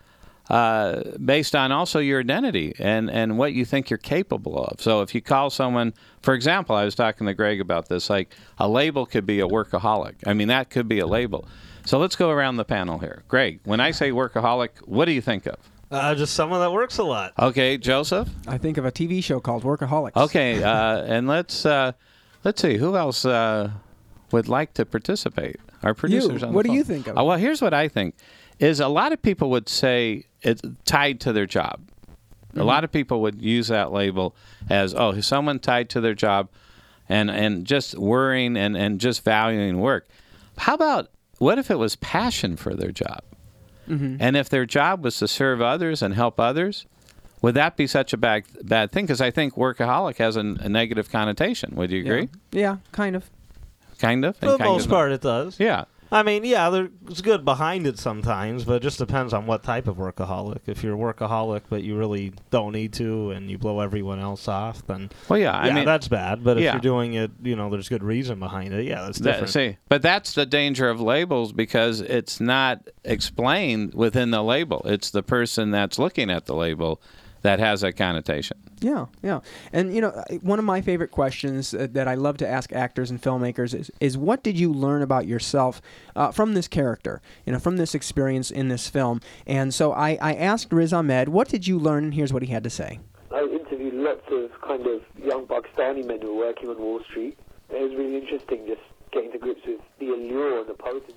A: based on also your identity and what you think you're capable of. So if you call someone, for example, I was talking to Greg about this, like a label could be a workaholic. I mean, that could be a label. So let's go around the panel here. Greg, when I say workaholic, what do you think of?
B: Just someone that works a lot.
A: Okay, Joseph?
C: I think of a TV show called Workaholics.
A: Okay, and let's see, who else would like to participate? Our producers on the
C: What
A: phone.
C: do you think of?
A: Well, here's what I think, is a lot of people would say it's tied to their job. Mm-hmm. A lot of people would use that label as, someone tied to their job and just worrying and just valuing work. How about, what if it was passion for their job? Mm-hmm. And if their job was to serve others and help others, would that be such a bad thing? Because I think workaholic has a negative connotation. Would you agree?
C: Yeah, kind of.
A: Kind of?
B: For the most part, it does.
A: Yeah.
B: I mean, there's good behind it sometimes, but it just depends on what type of workaholic. If you're a workaholic, but you really don't need to, and you blow everyone else off, then I mean, that's bad. But if you're doing it, there's good reason behind it. Yeah, that's different.
A: But that's the danger of labels because it's not explained within the label. It's the person that's looking at the label that has that connotation.
C: Yeah. And, one of my favorite questions that I love to ask actors and filmmakers is what did you learn about yourself from this character, from this experience in this film? And so I asked Riz Ahmed, what did you learn? And here's what he had to say.
I: I interviewed lots of kind of young Pakistani men who were working on Wall Street. It was really interesting just getting to grips with the allure and the potency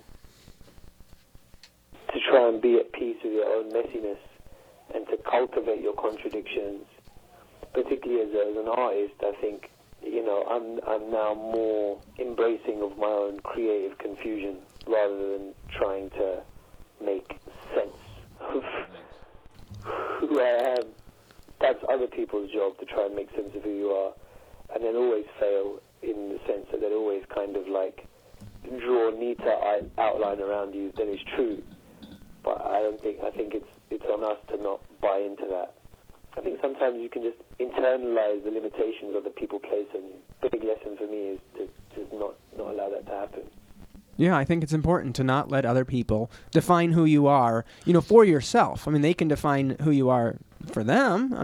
I: to try and be at peace with your own messiness and to cultivate your contradictions. Particularly as an artist, I think I'm now more embracing of my own creative confusion rather than trying to make sense of who I am. That's other people's job, to try and make sense of who you are, and then always fail in the sense that they'll always kind of like draw a neater outline around you than is true. But I think it's on us to not buy into that. I think sometimes you can just internalize the limitations other people place on you. The big lesson for me is to just not allow that to happen.
C: Yeah, I think it's important to not let other people define who you are, for yourself. I mean, they can define who you are for them.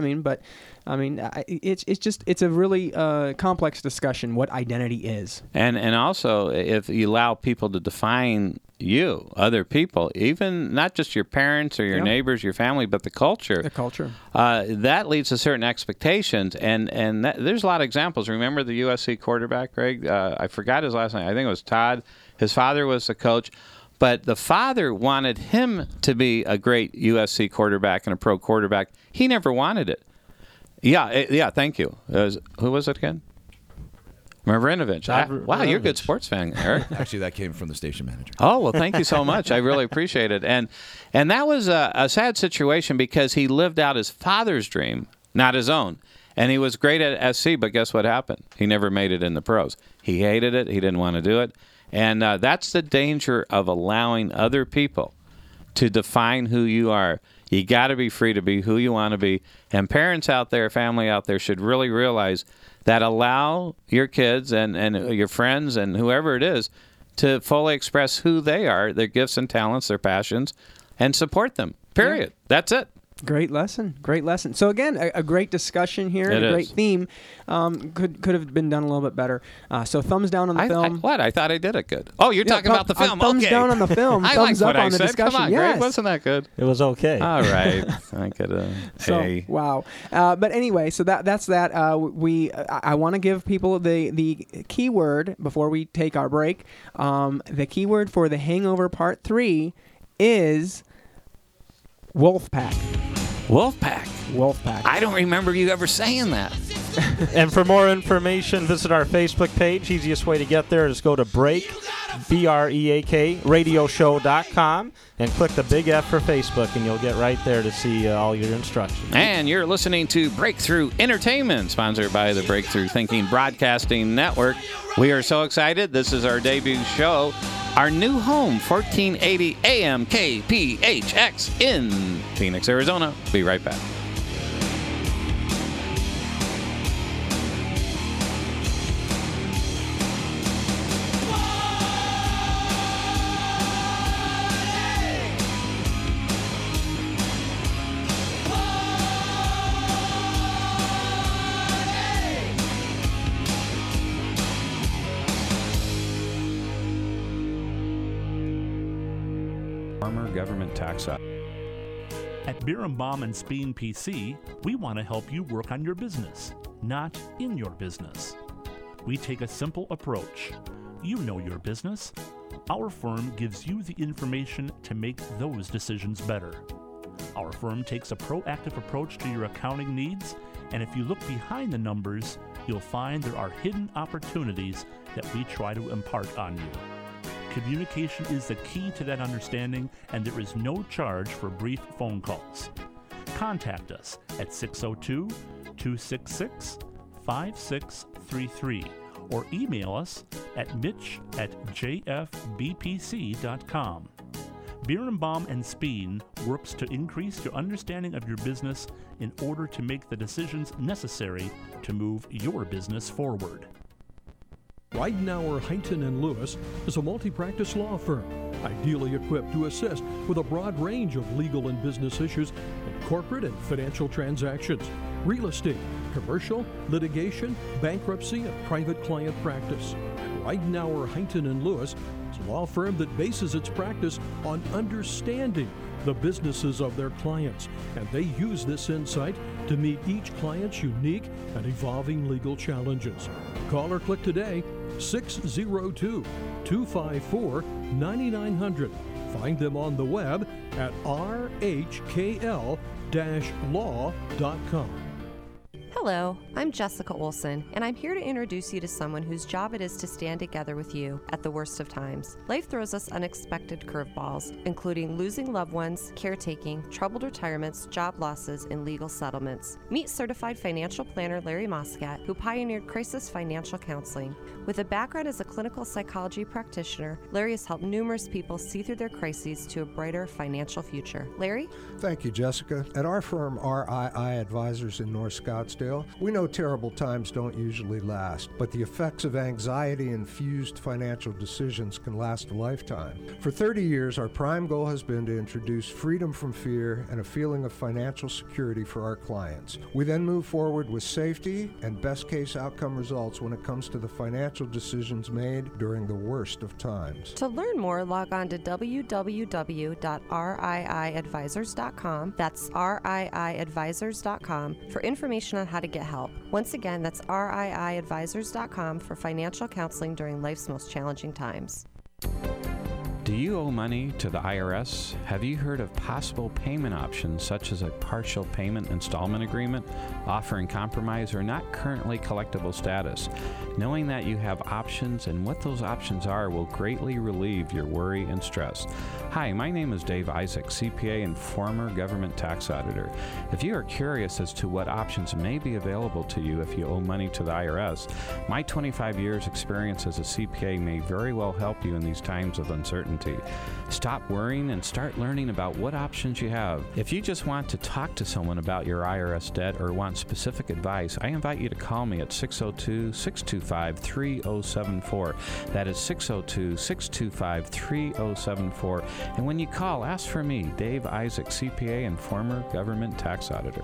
C: It's a really complex discussion what identity is.
A: And also, if you allow people to define you, other people, even not just your parents or your neighbors, your family, but the culture.
C: The culture.
A: That leads to certain expectations. And there's a lot of examples. Remember the USC quarterback, Greg? I forgot his last name. I think it was Todd. His father was the coach. But the father wanted him to be a great USC quarterback and a pro quarterback. He never wanted it. Yeah, thank you. Who was it again? Marinovich. Wow, you're a good sports fan, Eric.
H: Actually, that came from the station manager.
A: Oh, well, thank you so much. I really appreciate it. And that was a sad situation because he lived out his father's dream, not his own. And he was great at SC, but guess what happened? He never made it in the pros. He hated it. He didn't want to do it. And that's the danger of allowing other people to define who you are. You got to be free to be who you want to be. And parents out there, family out there should really realize that allow your kids and your friends and whoever it is to fully express who they are, their gifts and talents, their passions, and support them. Period. Yeah. That's it.
C: Great lesson. So again, a great discussion here, a great theme. Could have been done a little bit better. So thumbs down on the film.
A: I thought I did it good. Oh, you're talking about the film.
C: Thumbs down on the film. Thumbs up on the discussion.
A: Come on,
C: yes.
A: Greg, wasn't that good?
B: It was okay.
A: All right. I could
C: have. Wow. But anyway, so that's that. I want to give people the keyword before we take our break. The keyword for The Hangover Part 3 is Wolfpack.
A: Wolfpack. I don't remember you ever saying that.
B: And for more information, visit our Facebook page. Easiest way to get there is go to Break, B-R-E-A-K, radioshow.com, and click the big F for Facebook, and you'll get right there to see all your instructions.
A: And you're listening to Breakthrough Entertainment, sponsored by the Breakthrough Thinking Broadcasting Network. We are so excited. This is our debut show. Our new home, 1480 AM KPHX in Phoenix, Arizona. Be right back. Government tax.
D: At Birnbaum and Speen PC, we want to help you work on your business, not in your business. We take a simple approach. You know your business. Our firm gives you the information to make those decisions better. Our firm takes a proactive approach to your accounting needs, and if you look behind the numbers, you'll find there are hidden opportunities that we try to impart on you. Communication is the key to that understanding, and there is no charge for brief phone calls. Contact us at 602-266-5633 or email us at mitch@jfbpc.com. Birnbaum and Speen works to increase your understanding of your business in order to make the decisions necessary to move your business forward.
E: Ridenour, Huntington & Lewis is a multi-practice law firm, ideally equipped to assist with a broad range of legal and business issues in corporate and financial transactions, real estate, commercial, litigation, bankruptcy, and private client practice. Ridenour, Huntington & Lewis is a law firm that bases its practice on understanding the businesses of their clients, and they use this insight to meet each client's unique and evolving legal challenges. Call or click today, 602-254-9900. Find them on the web at rhkl-law.com.
F: Hello, I'm Jessica Olson, and I'm here to introduce you to someone whose job it is to stand together with you at the worst of times. Life throws us unexpected curveballs, including losing loved ones, caretaking, troubled retirements, job losses, and legal settlements. Meet certified financial planner Larry Moscat, who pioneered crisis financial counseling. With a background as a clinical psychology practitioner, Larry has helped numerous people see through their crises to a brighter financial future. Larry?
G: Thank you, Jessica. At our firm, RII Advisors in North Scottsdale, we know terrible times don't usually last, but the effects of anxiety-infused financial decisions can last a lifetime. For 30 years, our prime goal has been to introduce freedom from fear and a feeling of financial security for our clients. We then move forward with safety and best-case outcome results when it comes to the financial decisions made during the worst of times.
F: To learn more, log on to www.riiadvisors.com. That's riiadvisors.com for information on how to get help. Once again, that's riiadvisors.com for financial counseling during life's most challenging times.
A: Do you owe money to the IRS? Have you heard of possible payment options such as a partial payment installment agreement, offering compromise or not currently collectible status? Knowing that you have options and what those options are will greatly relieve your worry and stress. Hi, my name is Dave Isaac, CPA and former government tax auditor. If you are curious as to what options may be available to you if you owe money to the IRS, my 25 years experience as a CPA may very well help you in these times of uncertainty. Stop worrying and start learning about what options you have. If you just want to talk to someone about your IRS debt or want specific advice, I invite you to call me at 602-625-3074. That is 602-625-3074. And when you call, ask for me, Dave Isaac, CPA and former government tax auditor.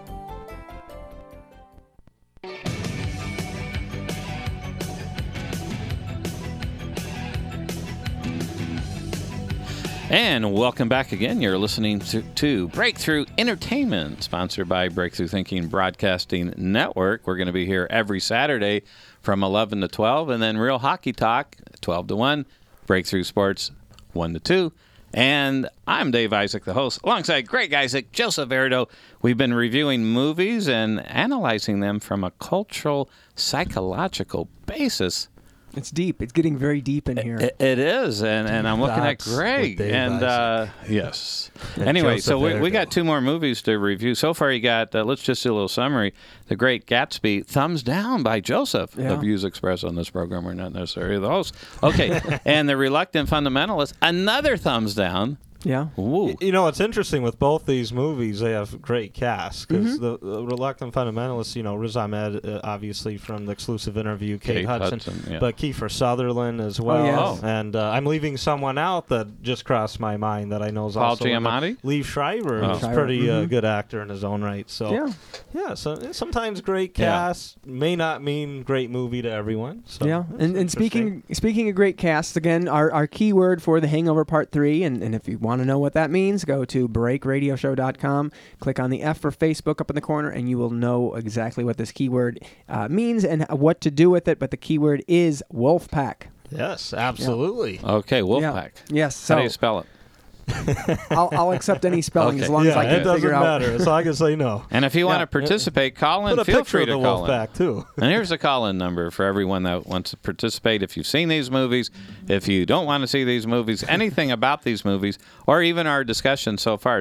A: And welcome back again. You're listening to Breakthrough Entertainment, sponsored by Breakthrough Thinking Broadcasting Network. We're going to be here every Saturday from 11 to 12, and then Real Hockey Talk, 12 to 1, Breakthrough Sports, 1 to 2. And I'm Dave Isaac, the host, alongside Greg Isaac, Joseph Verdo. We've been reviewing movies and analyzing them from a cultural, psychological basis.
C: It's deep. It's getting very deep in here.
A: It is, and I'm looking at Greg. And yes. Anyway, so we got two more movies to review. So far, you got, let's just do a little summary. The Great Gatsby, thumbs down by Joseph. Yeah. The views expressed on this program are not necessarily the host. Okay. And The Reluctant Fundamentalist, another thumbs down.
C: Yeah.
B: Ooh. You know, it's interesting with both these movies, they have great casts. Because the Reluctant Fundamentalist, you know, Riz Ahmed, obviously from the exclusive interview, Kate Hudson, yeah. But Kiefer Sutherland as well.
C: Oh, yes.
B: And I'm leaving someone out that just crossed my mind that I know is
A: Paul
B: also
A: Giamatti?
B: Liev Schreiber, who's a pretty good actor in his own right. So yeah, so sometimes great cast may not mean great movie to everyone. So
C: yeah, and speaking of great casts, again, our keyword for The Hangover Part 3, and if you want to know what that means, go to breakradioshow.com, click on the F for Facebook up in the corner, and you will know exactly what this keyword means and what to do with it. But the keyword is Wolfpack.
B: Yes, absolutely.
A: Yeah. Okay, Wolfpack.
C: Yeah. Yes. So
A: how do you spell it?
C: I'll accept any spelling as long as I can figure out.
B: It doesn't matter. So I can say no.
A: And if you want to participate, call in. Feel free to call in.
B: Too.
A: And here's a call-in number for everyone that wants to participate. If you've seen these movies, if you don't want to see these movies, anything about these movies, or even our discussion so far,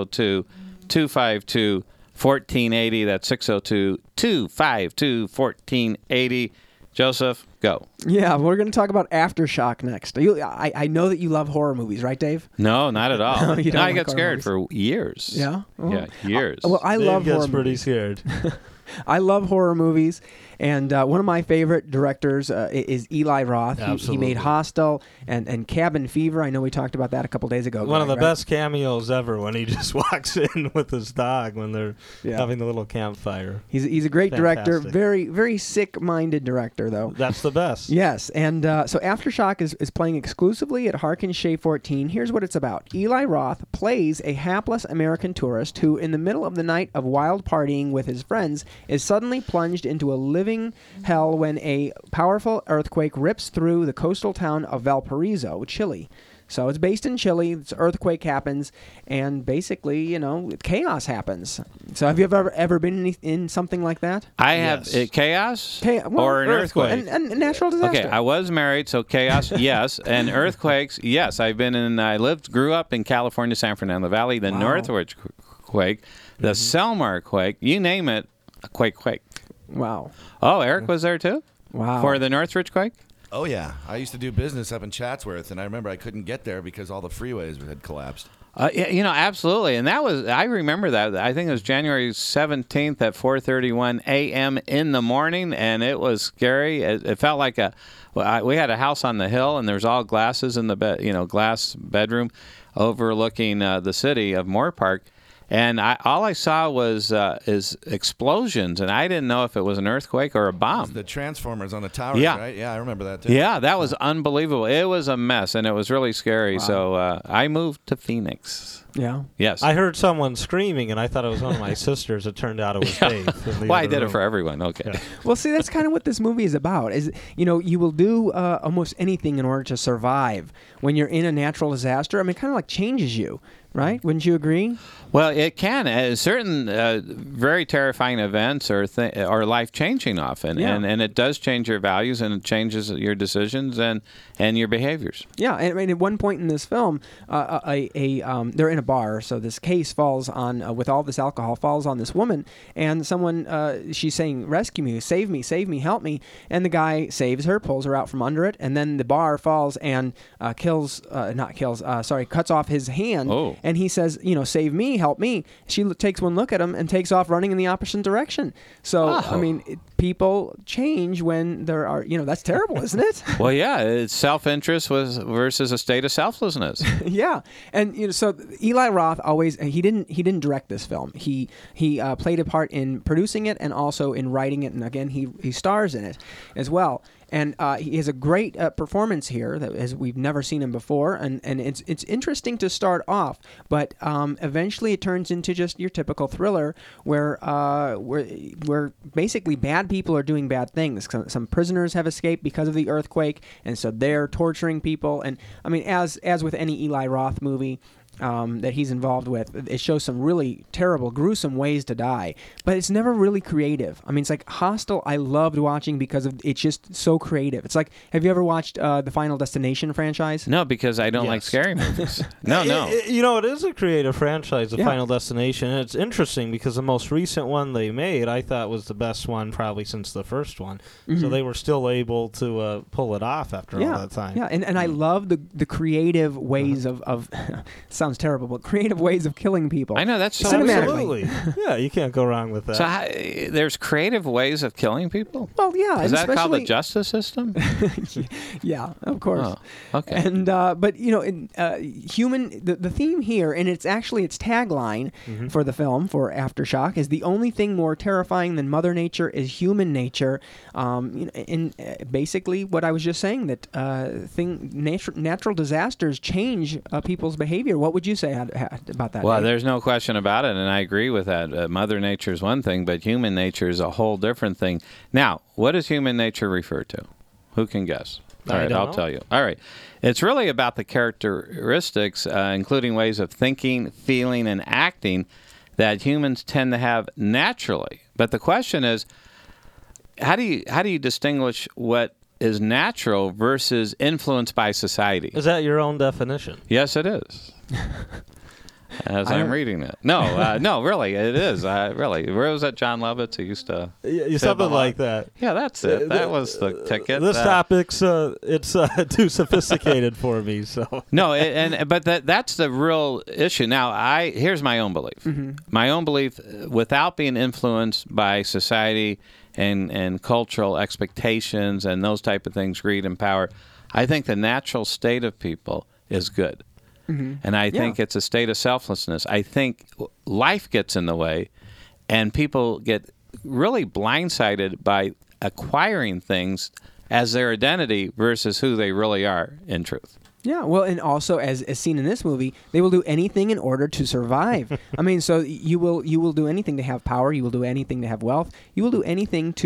A: 602-252-1480. That's 602-252-1480. Joseph, go.
C: Yeah, we're going to talk about Aftershock next. I know that you love horror movies, right, Dave?
A: No, not at all.
C: You don't
A: I
C: like
A: got scared
C: movies.
A: for years.
C: Yeah? Oh.
A: Yeah, years.
C: Well, I love horror movies.
B: Pretty scared.
C: I love horror movies, and one of my favorite directors is Eli Roth. He made Hostel and Cabin Fever. I know we talked about that a couple days ago.
B: One of the best cameos ever when he just walks in with his dog when they're having the little campfire.
C: He's a great director, very, very sick-minded director, though.
B: That's the best.
C: Yes, and so Aftershock is playing exclusively at Harkins Shea 14. Here's what it's about. Eli Roth plays a hapless American tourist who, in the middle of the night of wild partying with his friends, is suddenly plunged into a living hell when a powerful earthquake rips through the coastal town of Valparaiso, Chile. So it's based in Chile. This earthquake happens, and basically, chaos happens. So have you ever been in something like that?
A: I have chaos or an earthquake.
C: And natural disaster.
A: Okay, I was married, so chaos, yes. And earthquakes, yes. I grew up in California, San Fernando Valley, the Northridge quake, the Selmar quake, you name it, a quake.
C: Wow.
A: Oh, Eric was there too?
C: Wow.
A: For the Northridge quake?
H: Oh, yeah. I used to do business up in Chatsworth, and I remember I couldn't get there because all the freeways had collapsed.
A: Absolutely. And I remember that. I think it was January 17th at 4:31 a.m. in the morning, and it was scary. It felt like we had a house on the hill, and there's all glasses in the glass bedroom overlooking the city of Moore Park. And all I saw was explosions, and I didn't know if it was an earthquake or a bomb.
H: The transformers on the towers, right? Yeah, I remember that too.
A: Yeah, that was unbelievable. It was a mess, and it was really scary. Wow. So I moved to Phoenix.
C: Yeah.
A: Yes.
B: I heard someone screaming, and I thought it was one of my sisters. It turned out it was Dave.
A: Well, I did it for everyone. Okay.
B: Yeah.
C: Well, see, that's kind of what this movie is about. You will do almost anything in order to survive when you're in a natural disaster. I mean, it kind of like changes you. Right? Wouldn't you agree?
A: Well, it can. Certain very terrifying events are life-changing often, and it does change your values, and it changes your decisions and your behaviors.
C: Yeah, and I mean, at one point in this film, they're in a bar, so this case falls on, with all this alcohol, falls on this woman, and someone, she's saying, "Rescue me, save me, help me," and the guy saves her, pulls her out from under it, and then the bar falls and cuts off his hand.
A: Oh.
C: And he says, save me, help me. She takes one look at him and takes off running in the opposite direction. So, I mean, people change when there are, that's terrible, isn't it?
A: Well, yeah, it's self-interest versus a state of selflessness.
C: Yeah. And, so Eli Roth always, he didn't direct this film. He played a part in producing it and also in writing it. And again, he stars in it as well. And he has a great performance here, as we've never seen him before, and it's interesting to start off, but eventually it turns into just your typical thriller, where basically bad people are doing bad things. Some prisoners have escaped because of the earthquake, and so they're torturing people. And I mean, as with any Eli Roth movie that he's involved with, it shows some really terrible, gruesome ways to die, but it's never really creative. I mean, it's like Hostel I loved watching because it's just so creative. It's like, have you ever watched the Final Destination franchise?
A: No, because I don't like scary movies. No.
B: It is a creative franchise, the Final Destination, and it's interesting because the most recent one they made, I thought, was the best one probably since the first one. Mm-hmm. So they were still able to pull it off after all that time.
C: Yeah, and I love the creative ways of sounds terrible, but creative ways of killing people.
A: I know, that's so
B: Absolutely. Yeah, you can't go wrong with that.
A: So there's creative ways of killing people?
C: Well, yeah.
A: Is that called the justice system?
C: Yeah, of course.
A: Oh, okay.
C: And but the theme here, and it's tagline for the film, for Aftershock, is the only thing more terrifying than Mother Nature is human nature. Basically what I was just saying, that natural disasters change people's behavior. What would you say about that?
A: Well, there's no question about it, and I agree with that. Mother Nature is one thing, but human nature is a whole different thing. Now, what does human nature refer to? Who can guess? All right, I'll tell you. All right. It's really about the characteristics, including ways of thinking, feeling, and acting that humans tend to have naturally. But the question is, how do you distinguish what is natural versus influenced by society?
B: Is that your own definition?
A: Yes, it is. As I'm reading it. No, really, it is. Really. Where was that John Lovitz who used to...
B: something like that.
A: Yeah, that's it. That was the ticket.
B: This topic's it's too sophisticated for me. So
A: no, but that's the real issue. Now, here's my own belief. Mm-hmm. My own belief, without being influenced by society and cultural expectations and those type of things, greed and power, I think the natural state of people is good. Mm-hmm. And I think it's a state of selflessness. I think life gets in the way, and people get really blindsided by acquiring things as their identity versus who they really are in truth.
C: Yeah, well, and also as seen in this movie, they will do anything in order to survive. I mean, so you will do anything to have power. You will do anything to have wealth. You will do anything to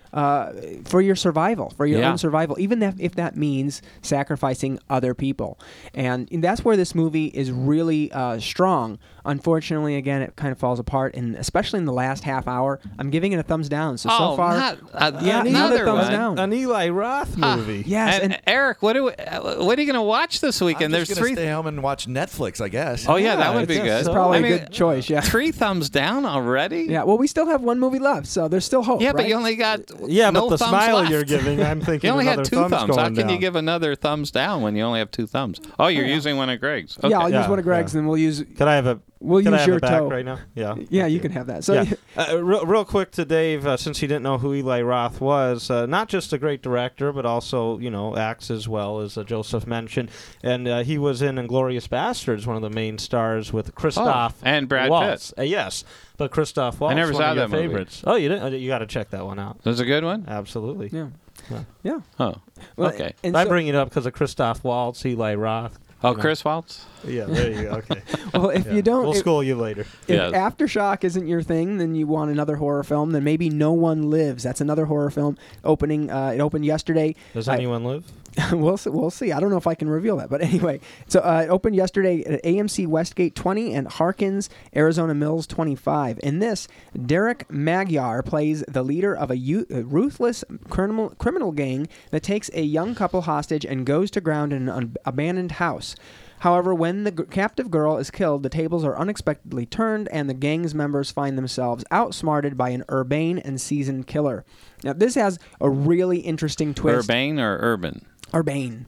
C: for your survival, for your
A: Yeah.
C: own survival, even if that means sacrificing other people. And that's where this movie is really strong. Unfortunately, again, it kind of falls apart, and especially in the last half hour, I'm giving it a thumbs down. So far,
A: yeah,
C: another thumbs down.
B: An Eli Roth movie.
C: Yes,
A: And Eric, what are you going to watch this weekend?
H: I'm just
A: There's
H: gonna
A: 3.
H: stay home and watch Netflix, I guess.
A: Oh yeah, that
B: Yeah,
A: would be
B: it's
A: good.
B: so-
C: probably
A: I
C: a
A: mean,
C: good choice. Yeah.
A: 3 thumbs down already.
C: Yeah. Well, we still have one movie left, so there's still hope.
A: Yeah, but
C: right?
A: you only got
B: Yeah,
A: no
B: but the
A: thumbs
B: smile
A: left.
B: you're giving, I'm thinking
A: You only
B: another
A: had 2
B: thumbs
A: thumbs. How
B: going
A: can you
B: down.
A: give another thumbs down when you only have 2 thumbs? Oh, you're using one of Greg's. Okay.
C: Yeah, I'll use
B: Yeah,
C: one of Greg's,
B: yeah.
C: and we'll use.
B: Could I have a?
C: We'll
B: Can I
C: use
B: have
C: your
B: it back
C: toe
B: right now? Yeah.
C: Yeah,
B: Thank
C: you can have that. So
B: Yeah. Real quick to Dave, since he didn't know who Eli Roth was, not just a great director, but also, acts as well, as Joseph mentioned. And he was in Inglourious Basterds, one of the main stars with Christoph
A: and Brad
B: Waltz. Yes, but Christoph Waltz,
A: never
B: one
A: saw
B: of your
A: that movie.
B: favorites. Oh, you didn't? You got to check that one out.
A: That's a good one.
B: Absolutely.
C: yeah.
A: Oh,
C: Well,
A: okay.
C: and
B: I'm
C: so-
B: bringing it up because of Christoph Waltz, Eli Roth.
A: Oh, Chris Waltz.
B: Yeah, there you go. Okay.
C: Well, if
B: Yeah.
C: you don't,
B: we'll
C: if,
B: school you later.
C: if
A: Yes.
C: Aftershock isn't your thing, then you want another horror film. Then maybe No One Lives. That's another horror film opening. It opened yesterday.
B: Does
C: I-
B: anyone live?
C: We'll see. I don't know if I can reveal that, but anyway. So it opened yesterday at AMC Westgate 20 and Harkins Arizona Mills 25. In this, Derek Magyar plays the leader of a ruthless criminal gang that takes a young couple hostage and goes to ground in an abandoned house. However, when the captive girl is killed, the tables are unexpectedly turned, and the gang's members find themselves outsmarted by an urbane and seasoned killer. Now, this has a really interesting twist.
A: Urbane or urban?
C: Urbane.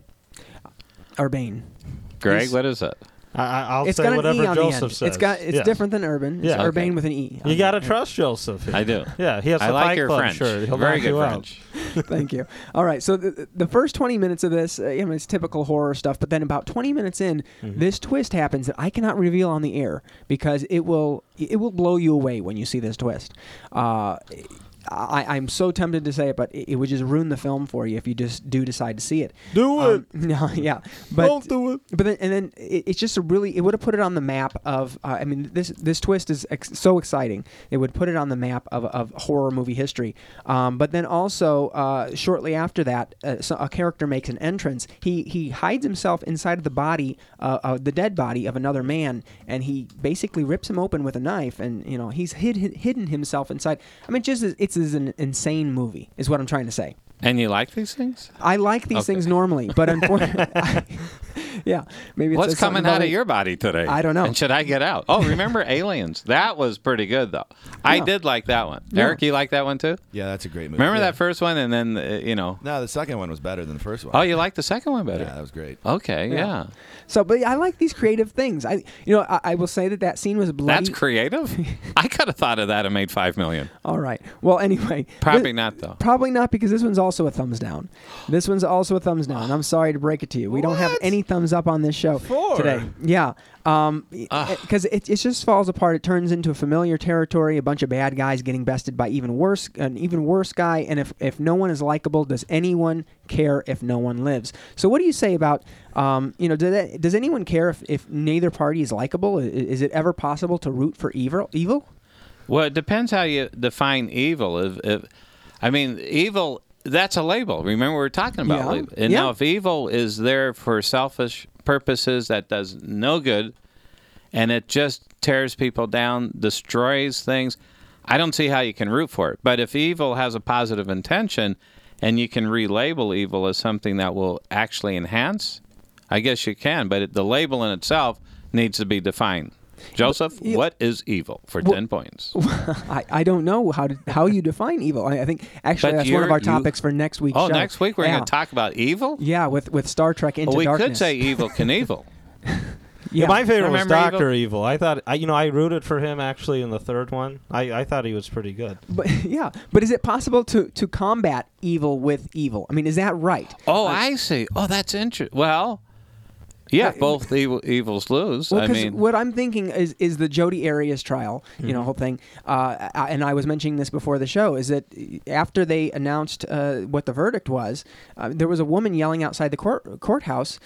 A: Greg,
C: It's-
A: what is it?
B: I'll
C: It's
B: say
C: got an
B: whatever
C: E on the
B: Joseph
C: end.
B: says.
C: It's
B: Yeah.
C: different than urban.
B: Yeah.
C: It's urbane
A: Okay.
C: with an E.
B: You got to trust Joseph.
A: I do.
B: Yeah, he has
A: I
B: the
A: like
B: Fight
A: your
B: Club
A: French.
B: shirt. He'll
A: Very
B: knock
A: good
B: you out.
A: French.
C: Thank you. All right. So the first 20 minutes of this, it's typical horror stuff. But then about 20 minutes in, this twist happens that I cannot reveal on the air because it will blow you away when you see this twist. I'm so tempted to say it, but it would just ruin the film for you if you just do decide to see it.
B: Do it.
C: No, yeah, but
B: Don't do it.
C: But then it's just it would have put it on the map of. This twist is so exciting. It would put it on the map of horror movie history. But then also shortly after that, a character makes an entrance. He hides himself inside of the body, the dead body of another man, and he basically rips him open with a knife. And he's hidden himself inside. I mean, it's an insane movie, is what I'm trying to say.
A: And you like these things?
C: I like these things normally, but unfortunately, yeah, maybe.
A: What's
C: says something
A: coming
C: about
A: out of
C: me.
A: your body today?
C: I don't know.
A: And should I get out? Oh, remember Aliens? That was pretty good, though. I
C: Yeah.
A: did like that one.
C: Yeah.
A: Eric, you like that one, too?
H: Yeah, that's a great movie.
A: Remember
H: Yeah.
A: that first one, and then,
H: No, the second one was better than the first one.
A: Oh, you liked the second one better?
H: Yeah, that was great.
A: Okay,
C: Yeah.
A: yeah.
C: So, but I like these creative things. I will say that scene was bloody.
A: That's creative? I could have thought of that and made $5 million.
C: All right. Well, anyway,
A: Probably not, though.
C: Probably not, because this one's also a thumbs down. This one's also a thumbs down. I'm sorry to break it to you. We don't have any thumbs up on this show today. Yeah. Because it just falls apart. It turns into a familiar territory, a bunch of bad guys getting bested by an even worse guy. And if no one is likable, does anyone care if no one lives? So what do you say about, does anyone care if neither party is likable? Is it ever possible to root for evil?
A: Well, it depends how you define evil. Evil, that's a label. Remember, we were talking about
C: Yeah.
A: label. And
C: Yeah.
A: now if evil is there for selfish purposes that does no good, and it just tears people down, destroys things, I don't see how you can root for it. But if evil has a positive intention, and you can relabel evil as something that will actually enhance, I guess you can. But the label in itself needs to be defined. Joseph, what is evil for 10 points?
C: I don't know how you define evil. I think actually
A: But
C: that's one of our topics for next week's show.
A: Oh, next week we're
C: Yeah.
A: going to talk about evil?
C: Yeah, with Star Trek Into
A: Well, we
C: Darkness.
A: could say Evil Knievel.
C: Yeah.
B: My favorite was
A: Remember
B: Dr. Evil. I thought, I rooted for him actually in the third one. I thought he was pretty good.
C: But is it possible to combat evil with evil? I mean, is that right?
A: Oh, I see. Oh, that's interesting. Well, Yeah, both evils lose.
C: Well,
A: I
C: because
A: mean,
C: what I'm thinking is the Jodi Arias trial, whole thing. And I was mentioning this before the show, is that after they announced what the verdict was, there was a woman yelling outside the courthouse,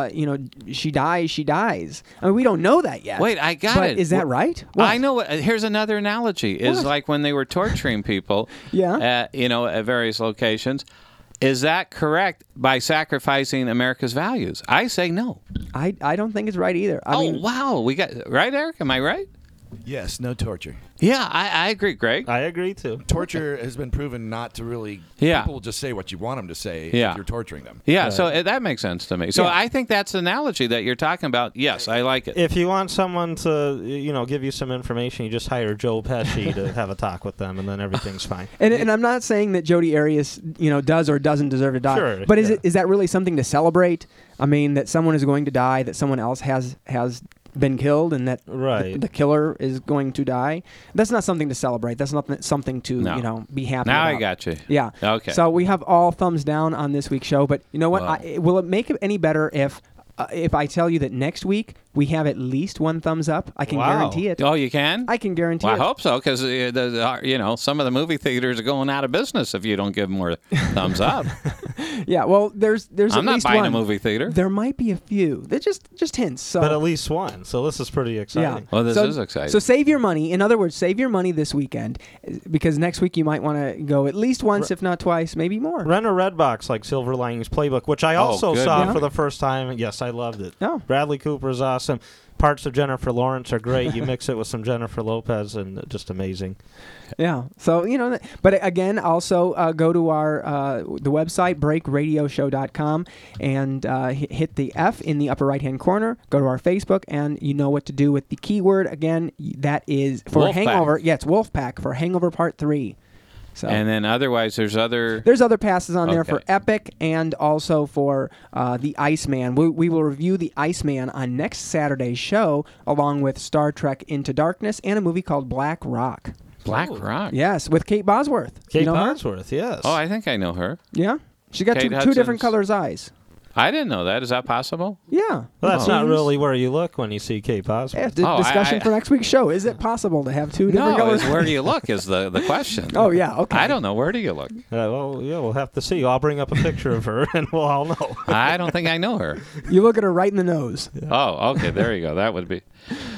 C: she dies, she dies. I mean, we don't know that yet.
A: wait, I got
C: but
A: it.
C: is that right?
A: I know. Here's another analogy: is
C: What?
A: like when they were torturing people, at various locations. Is that correct by sacrificing America's values? I say no.
C: I don't think it's right either. I mean,
A: wow, we got right, Eric. Am I right?
H: Yes, no torture.
A: Yeah, I agree, Greg.
B: I agree too.
H: Torture has been proven not to really.
A: Yeah.
H: People will just say what you want them to say
A: Yeah.
H: if you're torturing them.
A: Yeah, so that makes sense to me. So
C: Yeah.
A: I think that's the analogy that you're talking about. Yes, I like it.
B: If you want someone to, give you some information, you just hire Joe Pesci to have a talk with them, and then everything's fine.
C: and I'm not saying that Jodi Arias, does or doesn't deserve to die.
B: Sure,
C: but
B: yeah.
C: is that really something to celebrate? I mean, that someone is going to die, that someone else has been killed, and that
B: Right.
C: the killer is going to die. That's not something to celebrate. That's not something to
A: No.
C: be happy
A: Now
C: about.
A: I got you.
C: Yeah.
A: Okay.
C: So we have all thumbs down on this week's show, but you know what?
A: Wow.
C: Will it make it any better if I tell you that next week we have at least one thumbs up? I can
B: Wow.
C: guarantee it.
A: Oh, you can?
C: I can guarantee
A: Well,
C: it.
A: I hope so, because some of the movie theaters are going out of business if you don't give more thumbs up.
C: Yeah. Well, there's
A: I'm
C: at
A: not
C: least
A: buying
C: one.
A: a movie theater.
C: There might be a few. They're just hints. So
B: But at least one. So this is pretty exciting.
A: Well, this
C: So-
A: is exciting.
C: So save your money. In other words, save your money this weekend, because next week you might want to go at least once, if not twice, maybe more.
B: Rent a Redbox like Silver Linings Playbook, which I also
A: good.
B: saw
C: Yeah.
B: for the first time. Yes, I loved it.
C: Oh.
B: Bradley Cooper is awesome. Parts of Jennifer Lawrence are great. You mix it with some Jennifer Lopez, and just amazing.
C: Yeah. So, but again, also go to our the website, breakradioshow.com, and hit the F in the upper right-hand corner. Go to our Facebook, and you know what to do with the keyword. Again, that is for
A: Wolfpack.
C: Hangover. Yeah, it's Wolfpack for Hangover Part 3. So
A: and then otherwise, there's other...
C: there's other passes on there for
A: Okay.
C: Epic and also for the Iceman. We will review the Iceman on next Saturday's show, along with Star Trek Into Darkness and a movie called Black Rock.
A: Black Rock.
C: Yes, with Kate Bosworth.
B: Kate
C: You know her?
B: Bosworth, yes.
A: Oh, I think I know her.
C: Yeah, she got
A: Kate
C: two different
A: Hudson's-
C: colors eyes.
A: I didn't know that. Is that possible?
C: Yeah.
B: Well, that's
C: Oh.
B: not really where you look when you see Kate Bosworth.
C: Yeah, discussion
A: I-
C: for next week's show. Is it possible to have two different
A: No,
C: colors?
A: it's where do you look is the question.
C: Oh, yeah, okay.
A: I don't know. Where do you look?
B: We'll have to see. I'll bring up a picture of her, and we'll all know.
A: I don't think I know her.
C: You look at her right in the nose.
A: Oh, okay. There you go. That would be...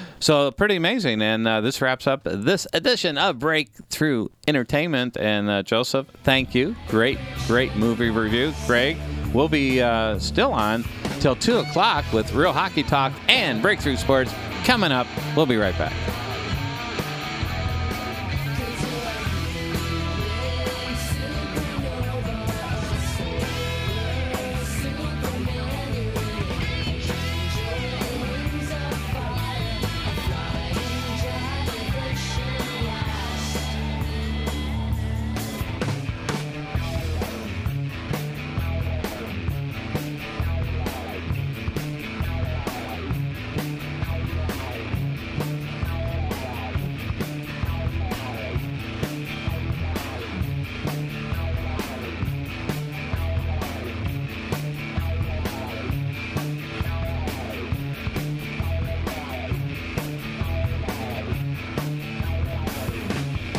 A: So pretty amazing. And this wraps up this edition of Breakthrough Entertainment. And Joseph, thank you. Great movie review. Greg, we'll be still on till 2 o'clock with Real Hockey Talk and Breakthrough Sports coming up. We'll be right back.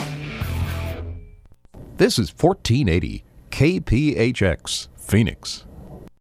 J: This is 1480 KPHX, Phoenix.